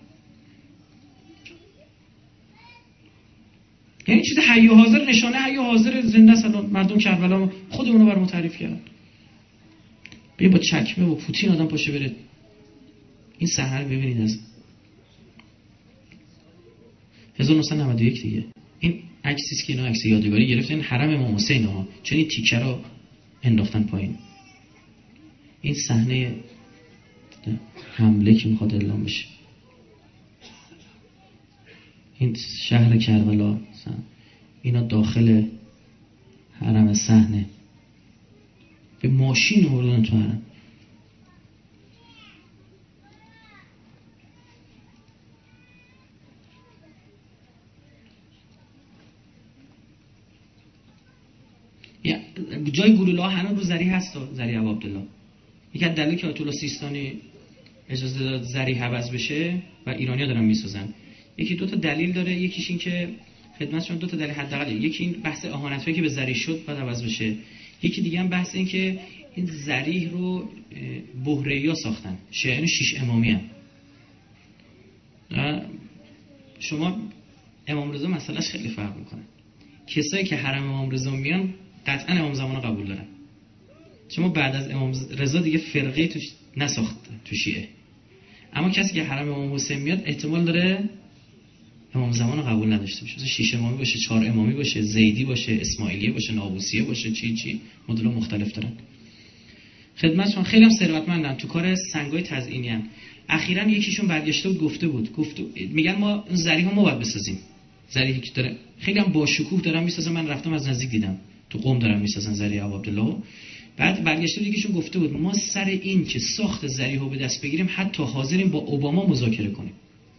یعنی چیز حی و حاضر، نشانه حی و حاضر زنده است. مردم کربلا خودمون رو برام تعریف کردن. بیا با چکمه و پوتین آدم پاشه بره. این صحنه رو ببینید از 1991 دیگه. این عکسی است که اینا عکس یادگاری گرفتن حرم امام حسین ها، چون این تیکه رو انداختن پایین. این صحنه حمله که میخواد اعلام بشه. این شهر کربلا، اینا داخل حرم صحنه به ماشین آوردن تو حرم. جای گلوله ها هنوز رو زری هست، زری ابو عبدالله. یکی از دلایلی که آیت الله سیستانی اجازه داد زری حبس بشه و ایرانی‌ها دارن میسازن، یکی دو تا دلیل داره. یکیش این که خدمت شما دو تا دلیل حداقل، یکی این بحث اهانتایی که به ذریح شد بعد عوض بشه، یکی دیگه هم بحث این که این ذریح رو بحره‌ای‌ها ساختن، شیعیان شیش امامی هم. شما امام رضا مسئلهش خیلی فرق میکنه. کسایی که حرم امام رضا میان قطعا امام زمان قبول دارن. شما بعد از امام رضا دیگه فرقه تو نساخت تو شیعه، اما کسی که حرم امام حسین میاد احتمال داره امام زمان قبول نداشته باشه، مثلا شیش امامی باشه، چهار امامی باشه، زیدی باشه، اسماعیلیه باشه، نابوسیه باشه، چی مدل مختلف دارن. خدمتشون خیلی هم ثروتمندن، تو کار سنگای تزئینی ان. اخیراً یکیشون برگشته بود گفته میگن ما اون ذریح ما باید بسازیم. ذریحی که داره خیلی هم با شکوه دارن میسازن، من رفتم از نزدیک دیدم تو قم دارن میسازن ذریح ابو عبدالله. بعد برگشته بود یکیشون گفته بود ما سر این که ساخت ذریحو به دست بگیریم حتی حاضریم با اوباما مذاکره کنیم.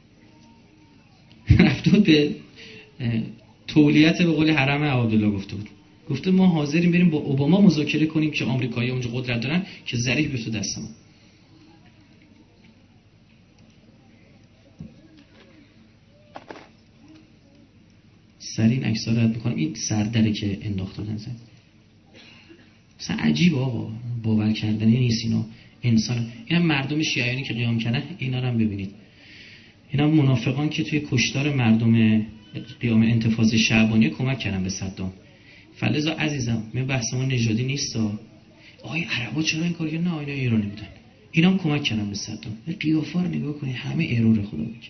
رفته بود به تولیت به قول حرم ابو عبدالله گفته ما حاضریم بریم با اوباما مذاکره کنیم که آمریکایی‌ها اونجا قدرت دارن که ذریح بیفته دست ما. سرین عکس‌ها رو رد می‌کنم. این سردره که انداخت دادن زد. مثلا عجیب آقا، باور کردنی نیست اینا. انسان اینا مردم شیعیانی که قیام کردن، اینا رو هم ببینید. اینا منافقان که توی کشتار مردم قیام انتفاضه شعبانی کمک کردن به صدام. فلذا عزیزم من بحثمون نژادی نیست. آقای عربا چرا این کارو کردن؟ نه اینا ایرانی بودن. اینا هم کمک کردن به صدام. قیافا رو نگاه کنید، همه ایرور خدا بگه.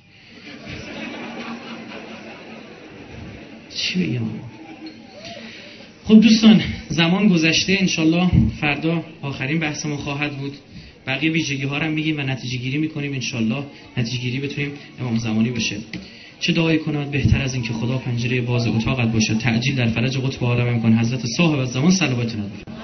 چی بگم؟ خب دوستان، زمان گذشته، انشالله فردا آخرین بحثمون خواهد بود. بقیه ویژگی ها رو هم میگیم و نتیجه گیری میکنیم. انشالله نتیجه گیری بتونیم امام زمانی بشه. چه دعایی کنند بهتر از این که خدا پنجره باز اتاقت باشه، تعجیل در فرج قطب عالم امکان حضرت صاحب الزمان صلوات نبود.